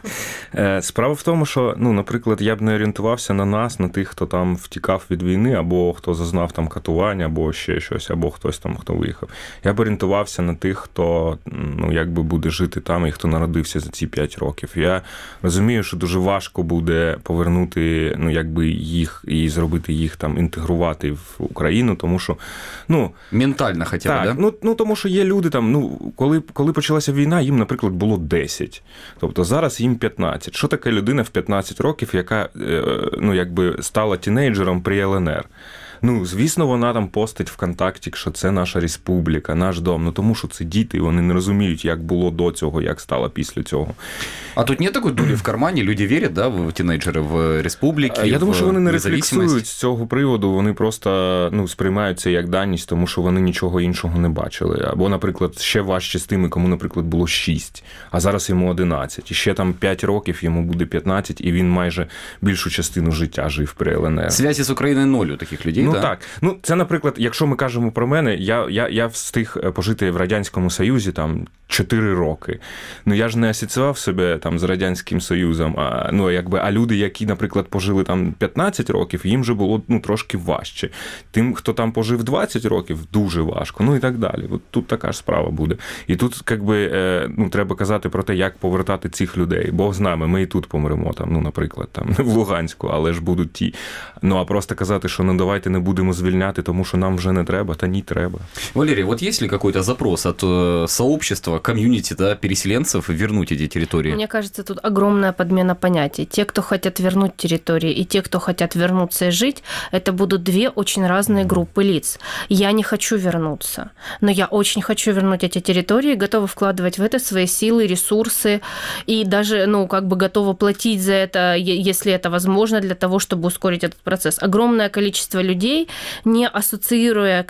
Справа в тому, що, наприклад, я б не орієнтувався на нас, на тих, хто там втікав від війни, або хто зазнав там катування, або ще щось, або хтось там, хто виїхав. Я б орієнтувався на тих, хто, якби буде жити там і хто народився за ці 5 років. Я розумію, що дуже важко буде повернути, якби їх і зробити їх там, інтегрувати в Україну, тому що, ментально хоча б, да? Тому що є люди там, коли почалася війна, їм, наприклад, було 10. Тобто зараз їм 15. Що таке людина в 15 років, яка, якби стала тінейджером при ЛНР? Звісно, вона там постить ВКонтакті, що це наша республіка, наш дом. Тому що це діти, і вони не розуміють, як було до цього, як стало після цього. А тут нет такої дулі в кармані? Люди вірять, да, в тінейджери, в республіки, Я думаю, що вони не рефлексують з цього приводу, вони просто сприймають це як даність, тому що вони нічого іншого не бачили. Або, наприклад, ще важче з тими, кому, наприклад, було 6, а зараз йому 11. І ще там 5 років йому буде 15, і він майже більшу частину життя жив при ЛНР. Зв'язі з Україною 0 у таких людей, так. Це, наприклад, якщо ми кажемо про мене, я встиг пожити в Радянському Союзі там 4 роки. Я ж не асоціював себе там з Радянським Союзом, а люди, які, наприклад, пожили там 15 років, їм же було трошки важче. Тим, хто там пожив 20 років, дуже важко, і так далі. От тут така ж справа буде. І тут, треба казати про те, як повертати цих людей. Бог з нами, ми і тут помремо, там, наприклад, там, в Луганську, але ж будуть ті. А просто казати, що давайте не будемо звільняти, тому що нам вже не треба, та ні, треба. Валерий, вот есть ли какой-то запрос от сообщества, комьюнити, да, переселенцев вернуть эти территории? Мне кажется, тут огромная подмена понятий. Те, кто хотят вернуть территории, и те, кто хотят вернуться и жить, это будут 2 очень разные группы лиц. Я не хочу вернуться, но я очень хочу вернуть эти территории, готова вкладывать в это свои силы, ресурсы, и даже, готова платить за это, если это возможно, для того, чтобы ускорить этот процесс. Огромное количество людей, не ассоциируя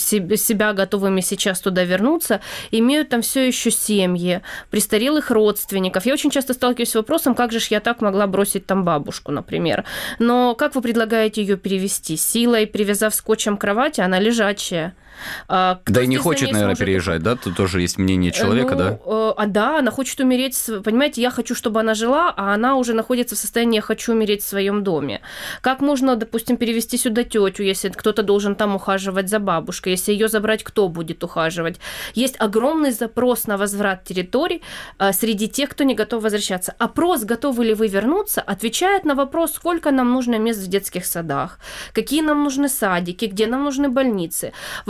себя готовыми сейчас туда вернуться, имеют там все еще семьи, престарелых родственников. Я очень часто сталкиваюсь с вопросом, как же я так могла бросить там бабушку, например. Но как вы предлагаете ее перевести? Силой, привязав скотчем к кровати, она лежачая. Да и не хочет, наверное, переезжать, да? Тут тоже есть мнение человека, да? Да, она хочет умереть, понимаете, я хочу, чтобы она жила, а она уже находится в состоянии «я хочу умереть в своем доме». Как можно, допустим, перевести сюда тетю, если кто-то должен там ухаживать за бабушкой, если ее забрать, кто будет ухаживать? Есть огромный запрос на возврат территорий среди тех, кто не готов возвращаться. Опрос, готовы ли вы вернуться, отвечает на вопрос, сколько нам нужно мест в детских садах, какие нам нужны садики, где нам нужны больницы. Вопрос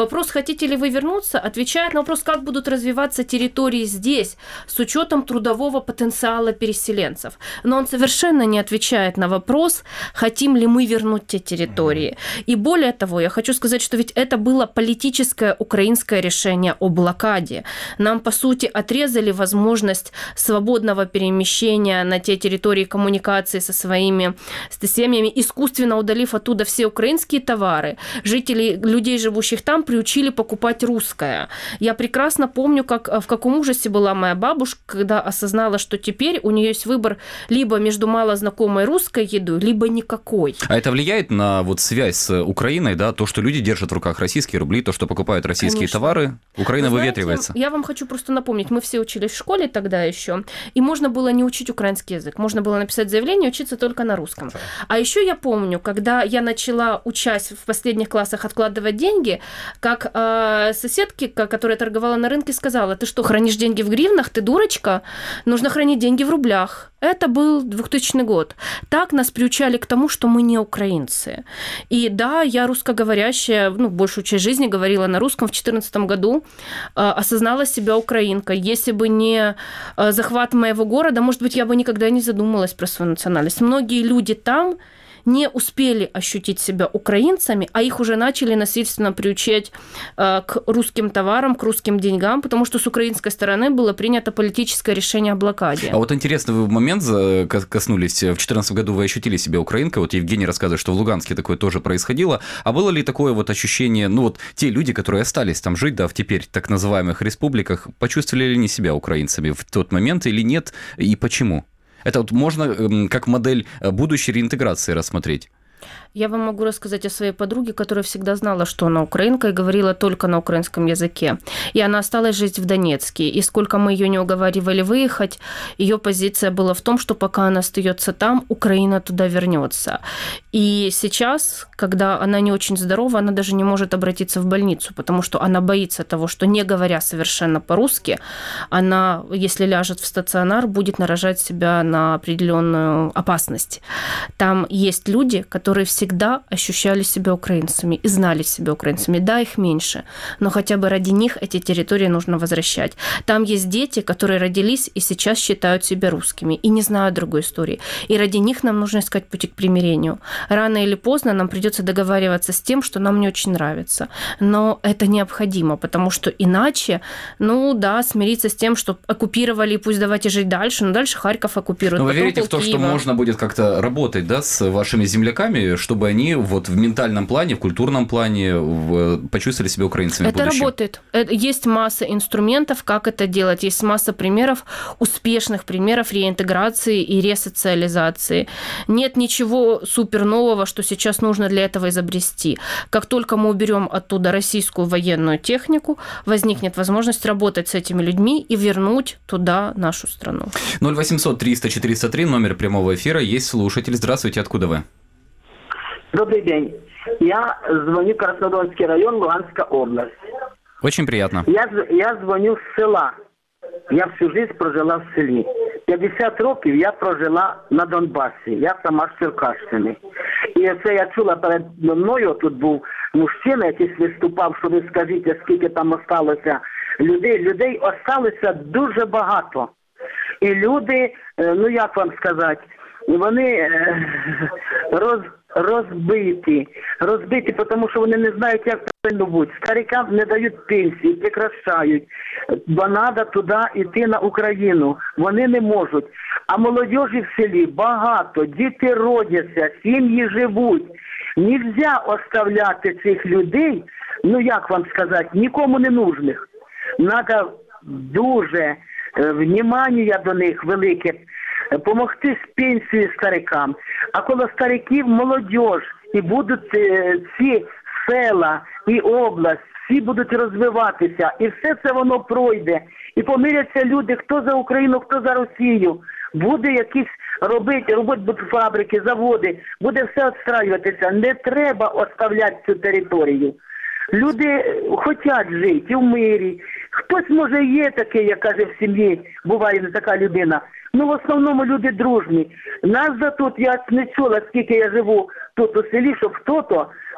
Вопрос, хотите ли вы вернуться, отвечает на вопрос, как будут развиваться территории здесь с учетом трудового потенциала переселенцев. Но он совершенно не отвечает на вопрос, хотим ли мы вернуть те территории. И более того, я хочу сказать, что ведь это было политическое украинское решение о блокаде. Нам, по сути, отрезали возможность свободного перемещения на те территории коммуникации со своими семьями, искусственно удалив оттуда все украинские товары. Жители, людей, живущих там, приучили покупать русское. Я прекрасно помню, в каком ужасе была моя бабушка, когда осознала, что теперь у нее есть выбор либо между малознакомой русской едой, либо никакой. А это влияет на вот связь с Украиной, да, то, что люди держат в руках российские рубли, то, что покупают российские товары, Украина выветривается? Я вам хочу просто напомнить, мы все учились в школе тогда еще, и можно было не учить украинский язык, можно было написать заявление, учиться только на русском. А еще я помню, когда я начала, учась в последних классах, откладывать деньги, как соседки, которая торговала на рынке, сказала: ты что, хранишь деньги в гривнах, ты дурочка? Нужно хранить деньги в рублях. Это был 2000 год. Так нас приучали к тому, что мы не украинцы. И да, я русскоговорящая, большую часть жизни говорила на русском. В 2014 году осознала себя украинкой. Если бы не захват моего города, может быть, я бы никогда не задумалась про свою национальность. Многие люди там не успели ощутить себя украинцами, а их уже начали насильственно приучать к русским товарам, к русским деньгам, потому что с украинской стороны было принято политическое решение о блокаде. А вот интересно, вы в момент коснулись, в 2014 году вы ощутили себя украинкой, вот Евгений рассказывает, что в Луганске такое тоже происходило, а было ли такое вот ощущение, те люди, которые остались там жить, да, в теперь так называемых республиках, почувствовали ли они себя украинцами в тот момент или нет, и почему? Это вот можно как модель будущей реинтеграции рассмотреть? Я вам могу рассказать о своей подруге, которая всегда знала, что она украинка, и говорила только на украинском языке. И она осталась жить в Донецке. И сколько мы ее не уговаривали выехать, ее позиция была в том, что пока она остается там, Украина туда вернется. И сейчас, когда она не очень здорова, она даже не может обратиться в больницу, потому что она боится того, что, не говоря совершенно по-русски, она, если ляжет в стационар, будет наражать себя на определенную опасность. Там есть люди, которые всегда ощущали себя украинцами и знали себя украинцами. Да, их меньше, но хотя бы ради них эти территории нужно возвращать. Там есть дети, которые родились и сейчас считают себя русскими и не знают другой истории. И ради них нам нужно искать пути к примирению. Рано или поздно нам придется договариваться с тем, что нам не очень нравится. Но это необходимо, потому что иначе, смириться с тем, что оккупировали, и пусть давайте жить дальше, но дальше Харьков оккупируют. Но вы верите в то, что можно будет как-то работать, да, с вашими земляками, чтобы они вот в ментальном плане, в культурном плане почувствовали себя украинцами в будущем? Это работает. Есть масса инструментов, как это делать. Есть масса примеров, успешных примеров реинтеграции и ресоциализации. Нет ничего супер нового, что сейчас нужно для этого изобрести. Как только мы уберем оттуда российскую военную технику, возникнет возможность работать с этими людьми и вернуть туда нашу страну. 0800 300 403, номер прямого эфира. Есть слушатель. Здравствуйте, откуда вы? Добрый день. Я звоню в Краснодонский район, Луганская область. Очень приятно. Я звоню з села. Я всю жизнь прожила в селі. 50 років я прожила на Донбасі. Я сама з Черкащини. І це я чула перед мною, тут був мужчина, який виступав, що ви скажіть, скільки там осталося людей. Людей осталося дуже багато. І люди, як вам сказати, вони розбиті, тому що вони не знають, як правильно бути. Старикам не дають пенсії, прекращають. Бо треба туди йти на Україну. Вони не можуть. А молодіжі в селі багато, діти родяться, сім'ї живуть. Нельзя оставляти цих людей, як вам сказати, нікому не нужних. Треба дуже внимання до них велике, помогти з пенсією старикам. А коло стариків молодіж, і будуть ці села і область, всі будуть розвиватися, і все це воно пройде. І помиряться люди, хто за Україну, хто за Росію. Буде якісь робити будуть фабрики, заводи, буде все відстраюватися. Не треба оставляти цю територію. Люди хочуть жити і в мирі. Хтось, може, є такий, як каже, в сім'ї, буває така людина. В основному люди дружні. Нас тут, я не чула, скільки я живу тут у селі, щоб хто-то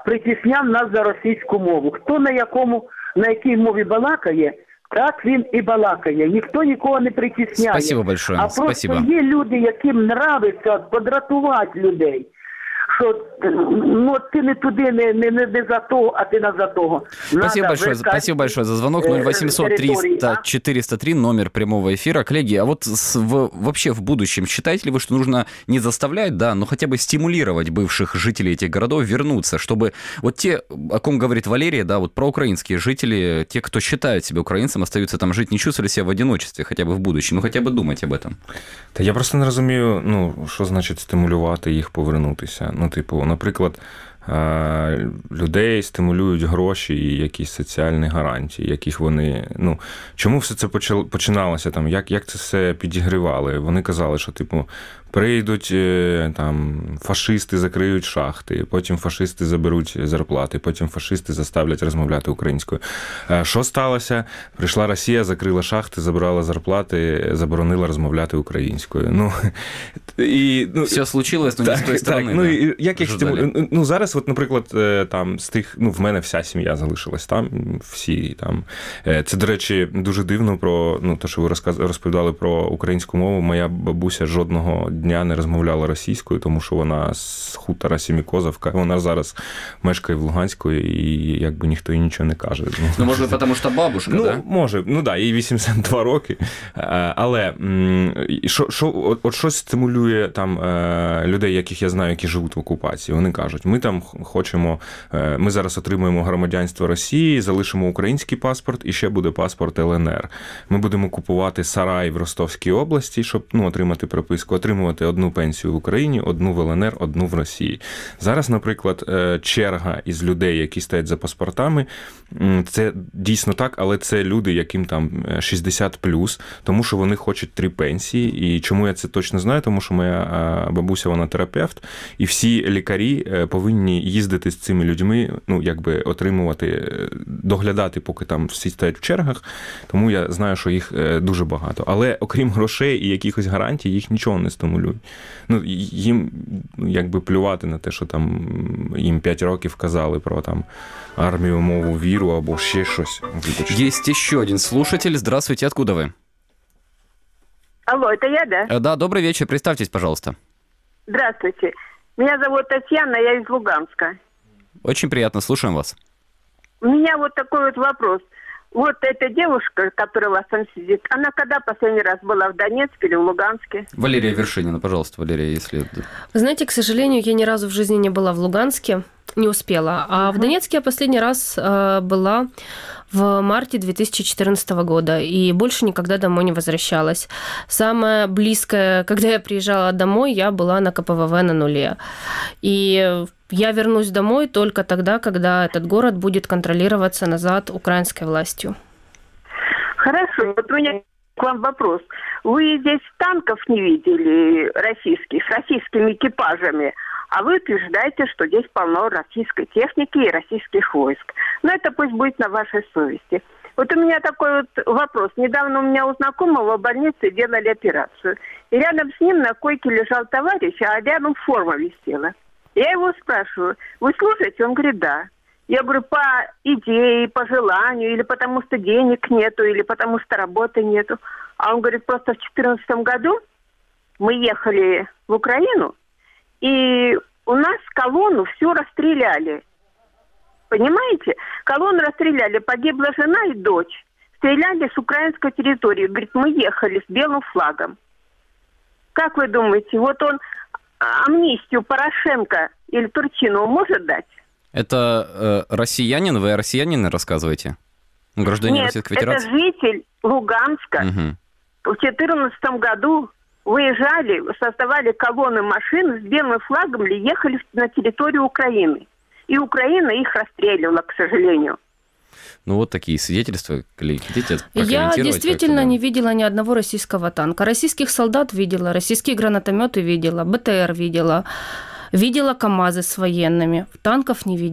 притісняв нас за російську мову. Хто на якій мові балакає, так він і балакає. Ніхто нікого не притісняє. Спасибо большое. А Спасибо. просто є люди, яким нравиться подратувати людей. Що ти не туди, не за того, а ти не за того. Спасибо большое за звонок. 0800 300 403, номер прямого эфира. Коллеги, а вот вообще в будущем считаете ли вы, что нужно не заставлять, да, но хотя бы стимулировать бывших жителей этих городов вернуться, чтобы вот те, о ком говорит Валерия, да, вот проукраинские жители, те, кто считают себя украинцем, остаются там жить, не чувствовали себя в одиночестве хотя бы в будущем, ну хотя бы думать об этом? Та я просто не розумію, що значить стимулювати їх повернутися. Наприклад, людей стимулюють гроші і якісь соціальні гарантії, яких вони... чому все це починалося? Як це все підігрівали? Вони казали, що, прийдуть фашисти, закриють шахти, потім фашисти заберуть зарплати, потім фашисти заставлять розмовляти українською. Що сталося? Прийшла Росія, закрила шахти, забрала зарплати, заборонила розмовляти українською. Все случилось, но не з тої сторони. Зараз, наприклад, з тих, в мене вся сім'я залишилась там, всі там. Це, до речі, дуже дивно про те, що ви розповідали про українську мову. Моя бабуся жодного дня не розмовляла російською, тому що вона з хутора Сімікозовка, вона зараз мешкає в Луганську, і якби ніхто їй нічого не каже. Може, тому що бабушка, да? Може, їй 82 роки. Але що стимулює там людей, яких я знаю, які живуть в окупації? Вони кажуть, ми там хочемо, ми зараз отримуємо громадянство Росії, залишимо український паспорт і ще буде паспорт ЛНР. Ми будемо купувати сарай в Ростовській області, щоб отримати приписку, отримувати одну пенсію в Україні, одну в +ЛНР, одну в Росії. Зараз, наприклад, черга із людей, які стоять за паспортами, це дійсно так, але це люди, яким там 60+, тому що вони хочуть 3 пенсії. І чому я це точно знаю? Тому що моя бабуся, вона терапевт, і всі лікарі повинні їздити з цими людьми, отримувати, доглядати, поки там всі стоять в чергах, тому я знаю, що їх дуже багато. Але окрім грошей і якихось гарантій, їх нічого не стимулюють. Їм плювати на те, що там їм 5 років казали про там армію, мову, віру або ще щось. Есть еще один слушатель. Здравствуйте, откуда вы? Алло, это я, да? Да, добрый вечер, представьтесь, пожалуйста. Здравствуйте. Меня зовут Татьяна, я из Луганска. Очень приятно, слушаем вас. У меня вот такой вот вопрос. Вот эта девушка, которая у вас там сидит, она когда последний раз была в Донецке или в Луганске? Валерия Вершинина, пожалуйста, Валерия, если... Вы знаете, к сожалению, я ни разу в жизни не была в Луганске, не успела. А в Донецке я последний раз была в марте 2014 года и больше никогда домой не возвращалась. Самое близкое, когда я приезжала домой, я была на КПВВ на нуле. И я вернусь домой только тогда, когда этот город будет контролироваться назад украинской властью. Хорошо. Вот у меня к вам вопрос. Вы здесь танков не видели российских, с российскими экипажами, а вы утверждаете, что здесь полно российской техники и российских войск. Но это пусть будет на вашей совести. Вот у меня такой вот вопрос. Недавно у меня у знакомого в больнице делали операцию. И рядом с ним на койке лежал товарищ, а рядом форма висела. Я его спрашиваю, вы слушаете? Он говорит, да. Я говорю, по идее, по желанию, или потому что денег нету, или потому что работы нету. А он говорит, просто в 2014 году мы ехали в Украину, и у нас колонну всю расстреляли. Понимаете? Колонну расстреляли, погибла жена и дочь. Стреляли с украинской территории. Говорит, мы ехали с белым флагом. Как вы думаете, вот он амнистию Порошенко или Турчинову может дать? Это россиянин? Вы о россиянине рассказываете? Гражданин Российской Федерации? Нет, это житель Луганска. Угу. В 2014 году выезжали, создавали колонны машин с белым флагом, ехали на территорию Украины. И Украина их расстреливала, к сожалению. Ну, вот такие свидетельства. Хотите Я действительно не видела ни одного российского танка. Российских солдат видела, российские гранатометы видела, БТР видела, видела КАМАЗы с военными. Танков не видела.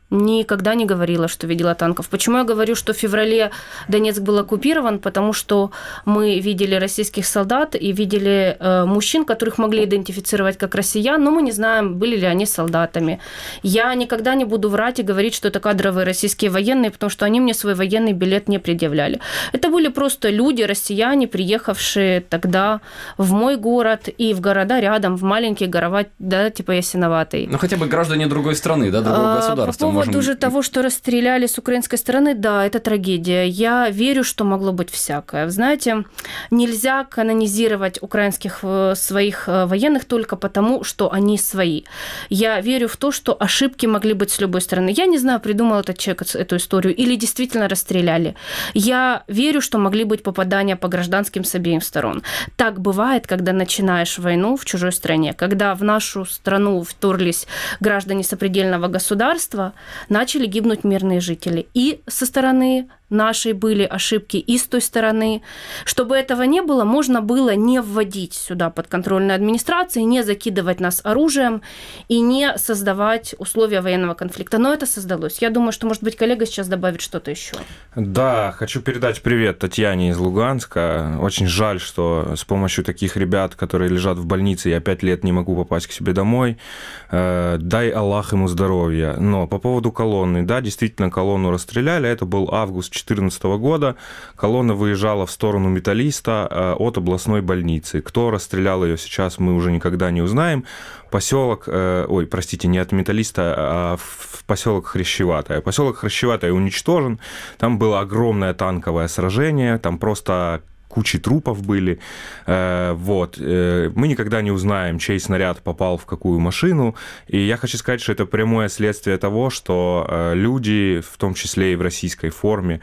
Никогда не говорила, что видела танков. Почему я говорю, что в феврале Донецк был оккупирован? Потому что мы видели российских солдат и видели мужчин, которых могли идентифицировать как россиян, но мы не знаем, были ли они солдатами. Я никогда не буду врать и говорить, что это кадровые российские военные, потому что они мне свой военный билет не предъявляли. Это были просто люди, россияне, приехавшие тогда в мой город и в города рядом, в маленькие города, типа Ясиноватый. Ну, хотя бы граждане другой страны, да, другого государства. По поводу же того, что расстреляли с украинской стороны, да, это трагедия. Я верю, что могло быть всякое. Знаете, нельзя канонизировать украинских своих военных только потому, что они свои. Я верю в то, что ошибки могли быть с любой стороны. Я не знаю, придумал этот человек эту историю или действительно расстреляли. Я верю, что могли быть попадания по гражданским с обеих сторон. Так бывает, когда начинаешь войну в чужой стране, когда в нашу страну вторглись граждане сопредельного государства, начали гибнуть мирные жители. И со стороны нашей были ошибки, и с той стороны. Чтобы этого не было, можно было не вводить сюда подконтрольные администрации, не закидывать нас оружием и не создавать условия военного конфликта. Но это создалось. Я думаю, что, может быть, коллега сейчас добавит что-то еще. Да, хочу передать привет Татьяне из Луганска. Очень жаль, что с помощью таких ребят, которые лежат в больнице, я 5 лет не могу попасть к себе домой. Дай Аллах ему здоровья. Но по поводу колонны, да, действительно, колонну расстреляли. Это был август 2014 года. Колонна выезжала в сторону Металлиста от областной больницы. Кто расстрелял ее сейчас, мы уже никогда не узнаем. Поселок, не от Металлиста, а в поселок Хрящеватое. Поселок Хрящеватое уничтожен. Там было огромное танковое сражение. Там просто кучи трупов были. Мы никогда не узнаем, чей снаряд попал в какую машину. И я хочу сказать, что это прямое следствие того, что люди, в том числе и в российской форме,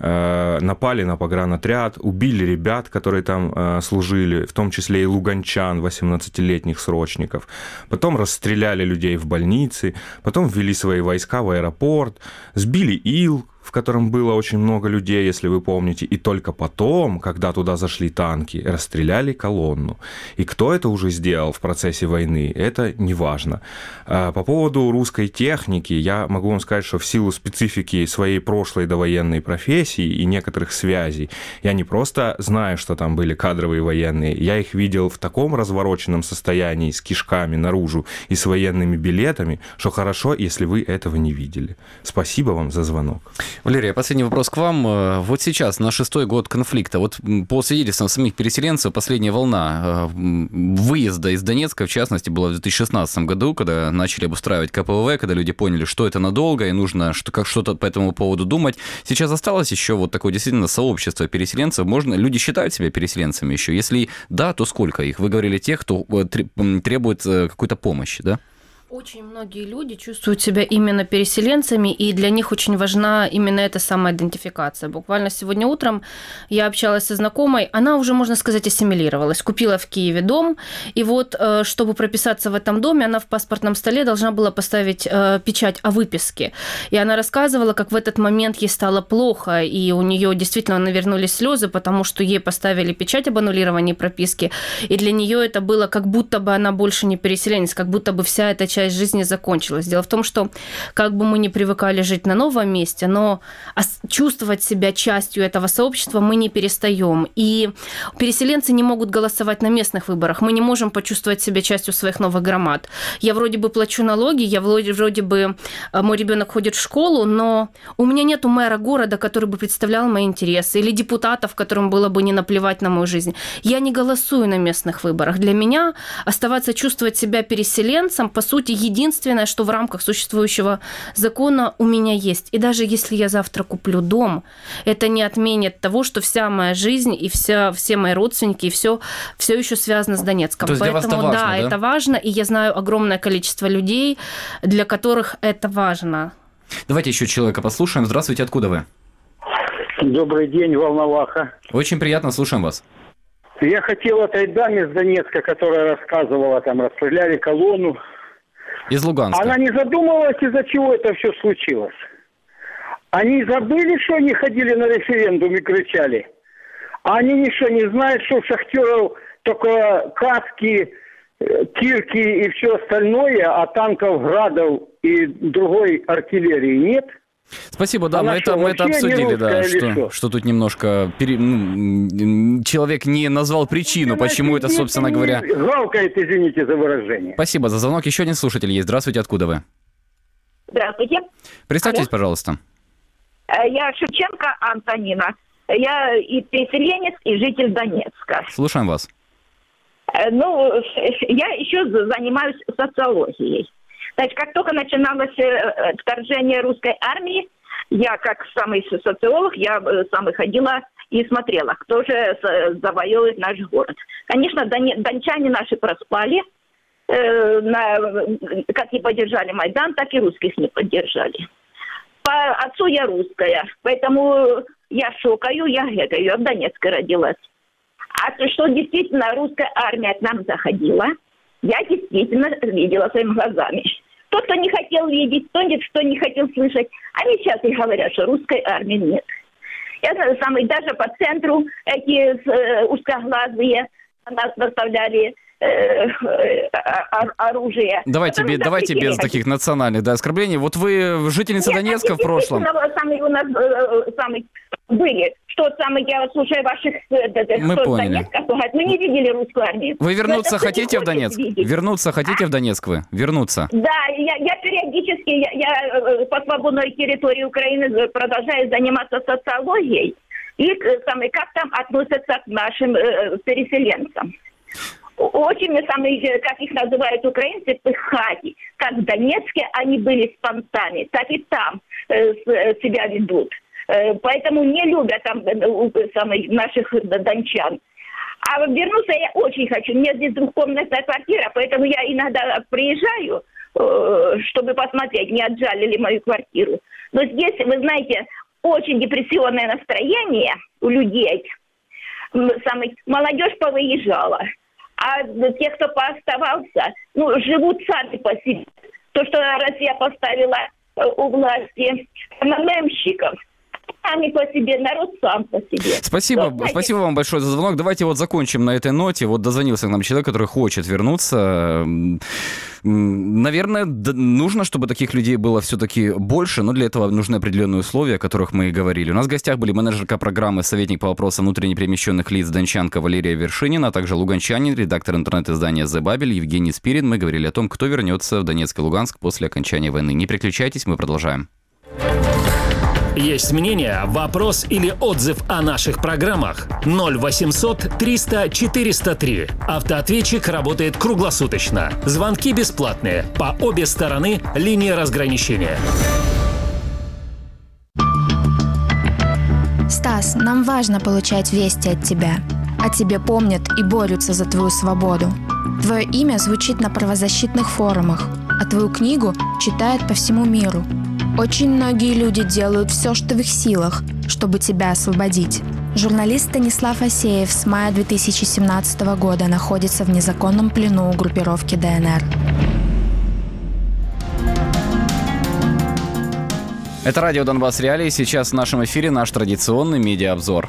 напали на погранотряд, убили ребят, которые там служили, в том числе и луганчан, 18-летних срочников. Потом расстреляли людей в больнице, потом ввели свои войска в аэропорт, сбили ил, в котором было очень много людей, если вы помните, и только потом, когда туда зашли танки, расстреляли колонну. И кто это уже сделал в процессе войны, это не важно. По поводу русской техники, я могу вам сказать, что в силу специфики своей прошлой довоенной профессии и некоторых связей, я не просто знаю, что там были кадровые военные, я их видел в таком развороченном состоянии, с кишками наружу и с военными билетами, что хорошо, если вы этого не видели. Спасибо вам за звонок. Валерия, последний вопрос к вам. Вот сейчас, на 6-й год конфликта, вот по свидетельствам самих переселенцев, последняя волна выезда из Донецка, в частности, была в 2016 году, когда начали обустраивать КПВВ, когда люди поняли, что это надолго, и нужно как что-то по этому поводу думать. Сейчас осталось еще вот такое действительно сообщество переселенцев. Люди считают себя переселенцами еще? Если да, то сколько их? Вы говорили тех, кто требует какой-то помощи, да? Очень многие люди чувствуют себя именно переселенцами, и для них очень важна именно эта самоидентификация. Буквально сегодня утром я общалась со знакомой, она уже, можно сказать, ассимилировалась. Купила в Киеве дом, и вот, чтобы прописаться в этом доме, она в паспортном столе должна была поставить печать о выписке. И она рассказывала, как в этот момент ей стало плохо, и у нее действительно навернулись слезы, потому что ей поставили печать об аннулировании прописки, и для нее это было как будто бы она больше не переселенец, как будто бы вся эта часть жизни закончилась. Дело в том, что как бы мы ни привыкали жить на новом месте, но чувствовать себя частью этого сообщества мы не перестаем. И переселенцы не могут голосовать на местных выборах. Мы не можем почувствовать себя частью своих новых громад. Я вроде бы плачу налоги, я вроде бы мой ребенок ходит в школу, но у меня нету мэра города, который бы представлял мои интересы, или депутатов, которым было бы не наплевать на мою жизнь. Я не голосую на местных выборах. Для меня оставаться чувствовать себя переселенцем, по сути, единственное, что в рамках существующего закона у меня есть. И даже если я завтра куплю дом, это не отменит того, что вся моя жизнь и все мои родственники, и все еще связано с Донецком. То есть поэтому для вас это важно, да, да, это важно, и я знаю огромное количество людей, для которых это важно. Давайте еще человека послушаем. Здравствуйте, откуда вы? Добрый день, Волноваха. Очень приятно, слушаем вас. Я хотел этой даме с Донецка, которая рассказывала, там расстреляли колонну. Из Луганска. Она не задумывалась, из-за чего это все случилось. Они забыли, что они ходили на референдум и кричали. А они ничего не знают, что у шахтеров только каски, кирки и все остальное, а танков, градов и другой артиллерии нет. Спасибо, да, мы это обсудили, да, что тут немножко человек не назвал причину, почему это, собственно говоря... Гавкает, извините за выражение. Спасибо за звонок. Еще один слушатель есть. Здравствуйте, откуда вы? Здравствуйте. Представьтесь, пожалуйста. Я Шевченко Антонина. Я и переселенец, и житель Донецка. Слушаем вас. Ну, я еще занимаюсь социологией. Значит, как только начиналось вторжение русской армии, я, как самый социолог, я сама ходила и смотрела, кто же завоевывает наш город. Конечно, дончане наши проспали, как не поддержали Майдан, так и русских не поддержали. По отцу я русская, поэтому я шокаю, я в Донецке родилась. А то, что действительно русская армия к нам заходила, я действительно видела своими глазами. Тот, кто не хотел видеть, кто не хотел слышать, они сейчас и говорят, что русской армии нет. Я знаю, даже по центру эти узкоглазые нас доставляли оружие. Давайте без таких национальных оскорблений. Вот вы жительница Донецка в прошлом. Самые были. Я слушаю ваших... Мы поняли. Мы не видели русскую армию. Вы вернуться хотите в Донецк? Вернуться хотите в Донецк вы? Вернуться? Да, я периодически, я по свободной территории Украины продолжаю заниматься социологией. И как там относятся к нашим переселенцам. Очень, как их называют украинцы, пыхати. Как в Донецке они были с понтами, так и там себя ведут. Поэтому не любят там наших дончан. А вернуться я очень хочу. У меня здесь двухкомнатная квартира, поэтому я иногда приезжаю, чтобы посмотреть, не отжали ли мою квартиру. Но здесь, вы знаете, очень депрессионное настроение у людей. Молодежь повыезжала. А те, кто пооставался, живут сами по себе. То, что Россия поставила у власти ММщиков, сами по себе, народ сам по себе. Спасибо вам большое за звонок. Давайте закончим на этой ноте. Дозвонился к нам человек, который хочет вернуться. Наверное, нужно, чтобы таких людей было все-таки больше, но для этого нужны определенные условия, о которых мы и говорили. У нас в гостях были менеджерка программы, советник по вопросам внутренне перемещенных лиц дончанка Валерия Вершинина, а также луганчанин, редактор интернет-издания «The Babel» Евгений Спирин. Мы говорили о том, кто вернется в Донецк и Луганск после окончания войны. Не переключайтесь, мы продолжаем. Есть мнение, вопрос или отзыв о наших программах? 0800 300 403. Автоответчик работает круглосуточно. Звонки бесплатные. По обе стороны линии разграничения. Стас, нам важно получать вести от тебя. О тебе помнят и борются за твою свободу. Твое имя звучит на правозащитных форумах, а твою книгу читают по всему миру. Очень многие люди делают все, что в их силах, чтобы тебя освободить. Журналист Станислав Асеев с мая 2017 года находится в незаконном плену у группировки ДНР. Это радио «Донбасс Реалии». Сейчас в нашем эфире наш традиционный медиаобзор.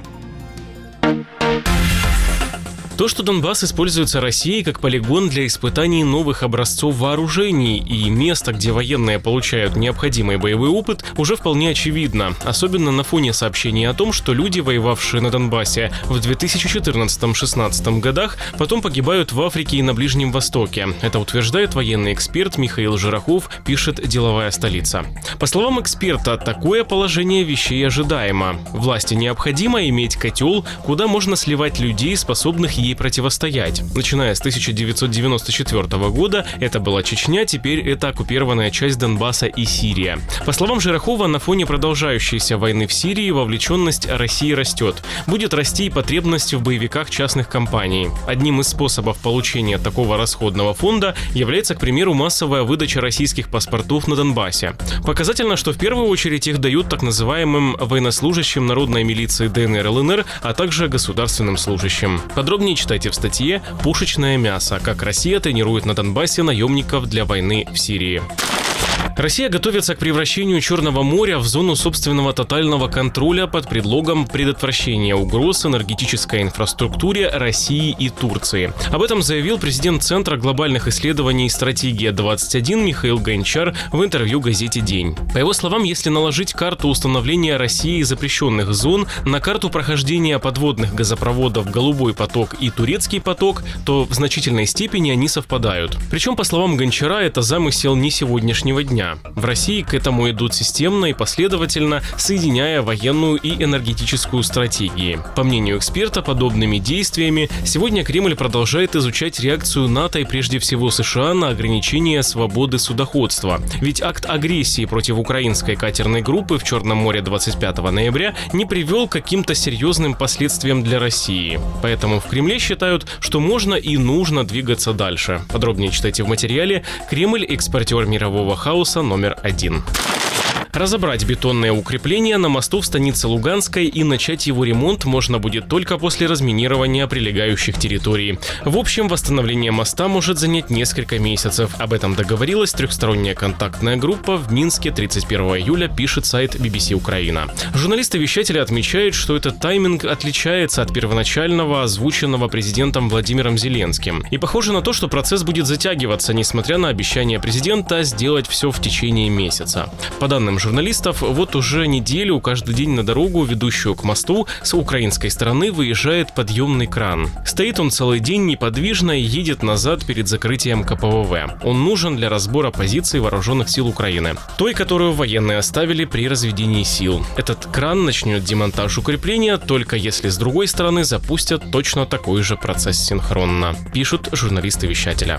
То, что Донбасс используется Россией как полигон для испытаний новых образцов вооружений и место, где военные получают необходимый боевой опыт, уже вполне очевидно. Особенно на фоне сообщений о том, что люди, воевавшие на Донбассе в 2014-16 годах, потом погибают в Африке и на Ближнем Востоке. Это утверждает военный эксперт Михаил Жирахов, пишет «Деловая столица». По словам эксперта, такое положение вещей ожидаемо. Власти необходимо иметь котел, куда можно сливать людей, способных ей противостоять. Начиная с 1994 года это была Чечня, теперь это оккупированная часть Донбасса и Сирия. По словам Жирахова, на фоне продолжающейся войны в Сирии вовлеченность России растет. Будет расти и потребность в боевиках частных компаний. Одним из способов получения такого расходного фонда является, к примеру, массовая выдача российских паспортов на Донбассе. Показательно, что в первую очередь их дают так называемым военнослужащим народной милиции ДНР, ЛНР, а также государственным служащим. Подробнее читайте в статье «Пушечное мясо. Как Россия тренирует на Донбассе наемников для войны в Сирии». Россия готовится к превращению Черного моря в зону собственного тотального контроля под предлогом предотвращения угроз энергетической инфраструктуре России и Турции. Об этом заявил президент Центра глобальных исследований «Стратегия-21» Михаил Гончар в интервью газете «День». По его словам, если наложить карту установления России запрещенных зон на карту прохождения подводных газопроводов «Голубой поток» и «Турецкий поток», то в значительной степени они совпадают. Причем, по словам Гончара, это замысел не сегодняшнего дня. В России к этому идут системно и последовательно, соединяя военную и энергетическую стратегии. По мнению эксперта, подобными действиями сегодня Кремль продолжает изучать реакцию НАТО и прежде всего США на ограничение свободы судоходства. Ведь акт агрессии против украинской катерной группы в Черном море 25 ноября не привел к каким-то серьезным последствиям для России. Поэтому в Кремле считают, что можно и нужно двигаться дальше. Подробнее читайте в материале «Кремль – экспортер мирового хаоса номер 1». Разобрать бетонное укрепление на мосту в станице Луганской и начать его ремонт можно будет только после разминирования прилегающих территорий. В общем, восстановление моста может занять несколько месяцев. Об этом договорилась трехсторонняя контактная группа в Минске 31 июля, пишет сайт BBC Украина. Журналисты-вещатели отмечают, что этот тайминг отличается от первоначального, озвученного президентом Владимиром Зеленским. И похоже на то, что процесс будет затягиваться, несмотря на обещание президента сделать все в течение месяца. По данным журналистов, вот уже неделю каждый день на дорогу, ведущую к мосту, с украинской стороны выезжает подъемный кран. Стоит он целый день неподвижно и едет назад перед закрытием КПВВ. Он нужен для разбора позиций вооруженных сил Украины, той, которую военные оставили при разведении сил. Этот кран начнет демонтаж укрепления только если с другой стороны запустят точно такой же процесс синхронно, пишут журналисты-вещателя.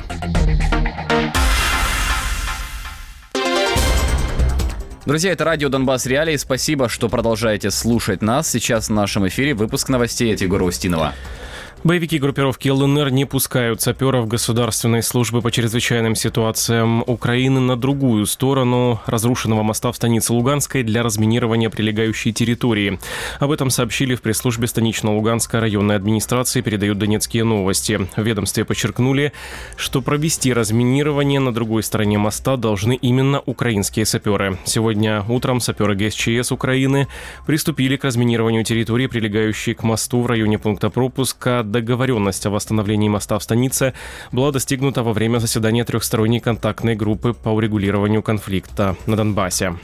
Друзья, это радио Донбасс Реалии. Спасибо, что продолжаете слушать нас. Сейчас в нашем эфире выпуск новостей от Егора Устинова. Боевики группировки ЛНР не пускают саперов Государственной службы по чрезвычайным ситуациям Украины на другую сторону разрушенного моста в станице Луганской для разминирования прилегающей территории. Об этом сообщили в пресс-службе станично-Луганской районной администрации, передают Донецкие новости. В ведомстве подчеркнули, что провести разминирование на другой стороне моста должны именно украинские саперы. Сегодня утром саперы ГСЧС Украины приступили к разминированию территории, прилегающей к мосту в районе пункта пропуска. Договоренность о восстановлении моста в станице была достигнута во время заседания трехсторонней контактной группы по урегулированию конфликта на Донбассе.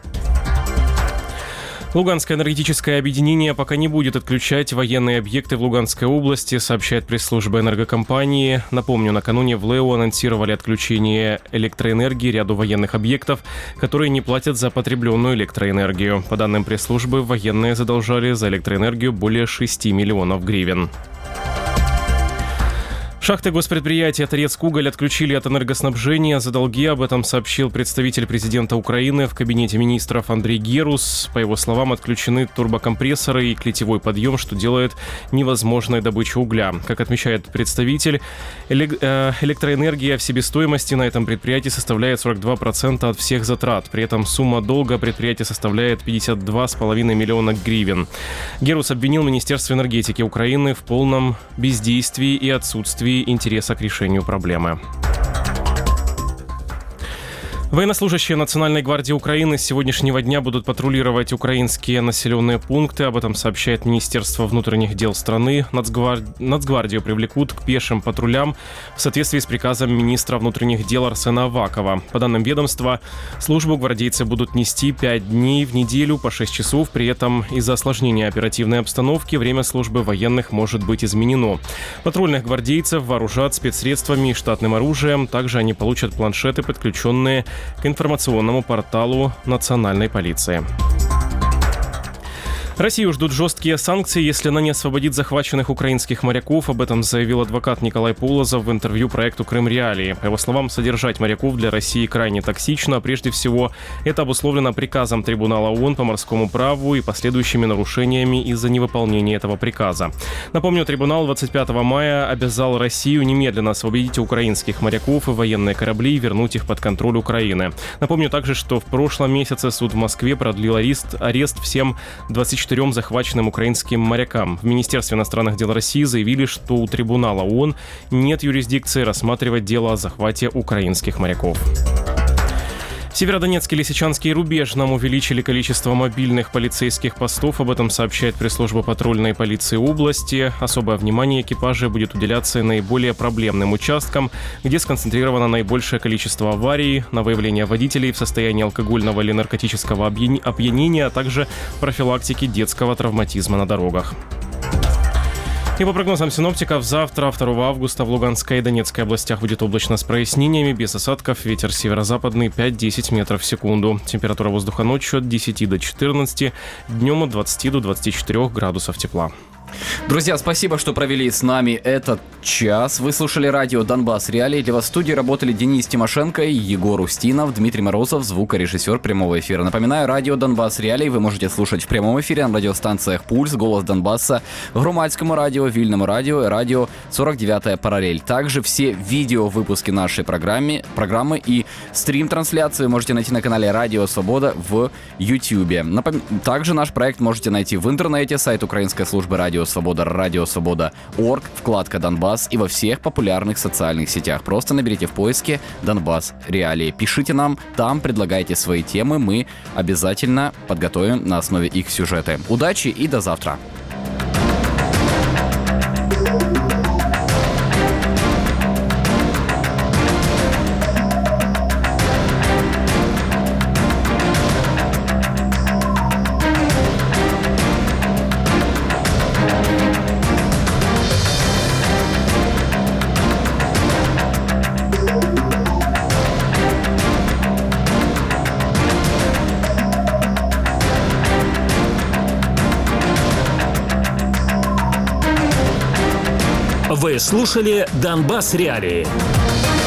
Луганское энергетическое объединение пока не будет отключать военные объекты в Луганской области, сообщает пресс-служба энергокомпании. Напомню, накануне в ЛЭО анонсировали отключение электроэнергии ряду военных объектов, которые не платят за потребленную электроэнергию. По данным пресс-службы, военные задолжали за электроэнергию более 6 миллионов гривен. Шахты госпредприятия «Торецк-Уголь» отключили от энергоснабжения за долги. Об этом сообщил представитель президента Украины в кабинете министров Андрей Герус. По его словам, отключены турбокомпрессоры и клетевой подъем, что делает невозможной добычу угля. Как отмечает представитель, электроэнергия в себестоимости на этом предприятии составляет 42% от всех затрат. При этом сумма долга предприятия составляет 52,5 миллиона гривен. Герус обвинил Министерство энергетики Украины в полном бездействии и отсутствии интереса к решению проблемы. Военнослужащие Национальной гвардии Украины с сегодняшнего дня будут патрулировать украинские населенные пункты. Об этом сообщает Министерство внутренних дел страны. Нацгвардию привлекут к пешим патрулям в соответствии с приказом министра внутренних дел Арсена Авакова. По данным ведомства, службу гвардейцы будут нести 5 дней в неделю по 6 часов. При этом из-за осложнения оперативной обстановки время службы военных может быть изменено. Патрульных гвардейцев вооружат спецсредствами и штатным оружием. Также они получат планшеты, подключенные к информационному порталу национальной полиции. Россию ждут жесткие санкции, если она не освободит захваченных украинских моряков. Об этом заявил адвокат Николай Полозов в интервью проекту «Крым Реалии». По его словам, содержать моряков для России крайне токсично. Прежде всего, это обусловлено приказом Трибунала ООН по морскому праву и последующими нарушениями из-за невыполнения этого приказа. Напомню, трибунал 25 мая обязал Россию немедленно освободить украинских моряков и военные корабли и вернуть их под контроль Украины. Напомню также, что в прошлом месяце суд в Москве продлил арест всем 24 захваченным украинским морякам. В Министерстве иностранных дел России заявили, что у трибунала ООН нет юрисдикции рассматривать дело о захвате украинских моряков. Северодонецкий, Лисичанский и Рубежном увеличили количество мобильных полицейских постов. Об этом сообщает пресс-служба патрульной полиции области. Особое внимание экипажей будет уделяться наиболее проблемным участкам, где сконцентрировано наибольшее количество аварий, на выявление водителей в состоянии алкогольного или наркотического опьянения, а также профилактики детского травматизма на дорогах. И по прогнозам синоптиков, завтра, 2 августа, в Луганской и Донецкой областях будет облачно с прояснениями, без осадков, ветер северо-западный 5-10 метров в секунду. Температура воздуха ночью от 10 до 14, днем от 20 до 24 градусов тепла. Друзья, спасибо, что провели с нами этот час. Вы слушали радио «Донбасс Реалии». Для вас в студии работали Денис Тимошенко, Егор Устинов, Дмитрий Морозов, звукорежиссер прямого эфира. Напоминаю, радио «Донбасс Реалии» вы можете слушать в прямом эфире на радиостанциях «Пульс», «Голос Донбасса», Громадскому радио, Вильному радио и радио 49-я параллель. Также все видео-выпуски нашей программы и стрим-трансляцию можете найти на канале «Радио Свобода» в YouTube. Также наш проект можете найти в интернете, сайт Украинской службы «Радио Свобода», радиосвобода.орг, вкладка «Донбасс» и во всех популярных социальных сетях. Просто наберите в поиске «Донбасс Реалии». Пишите нам, там предлагайте свои темы, мы обязательно подготовим на основе их сюжеты. Удачи и до завтра! Вы слушали «Донбасс Реалии».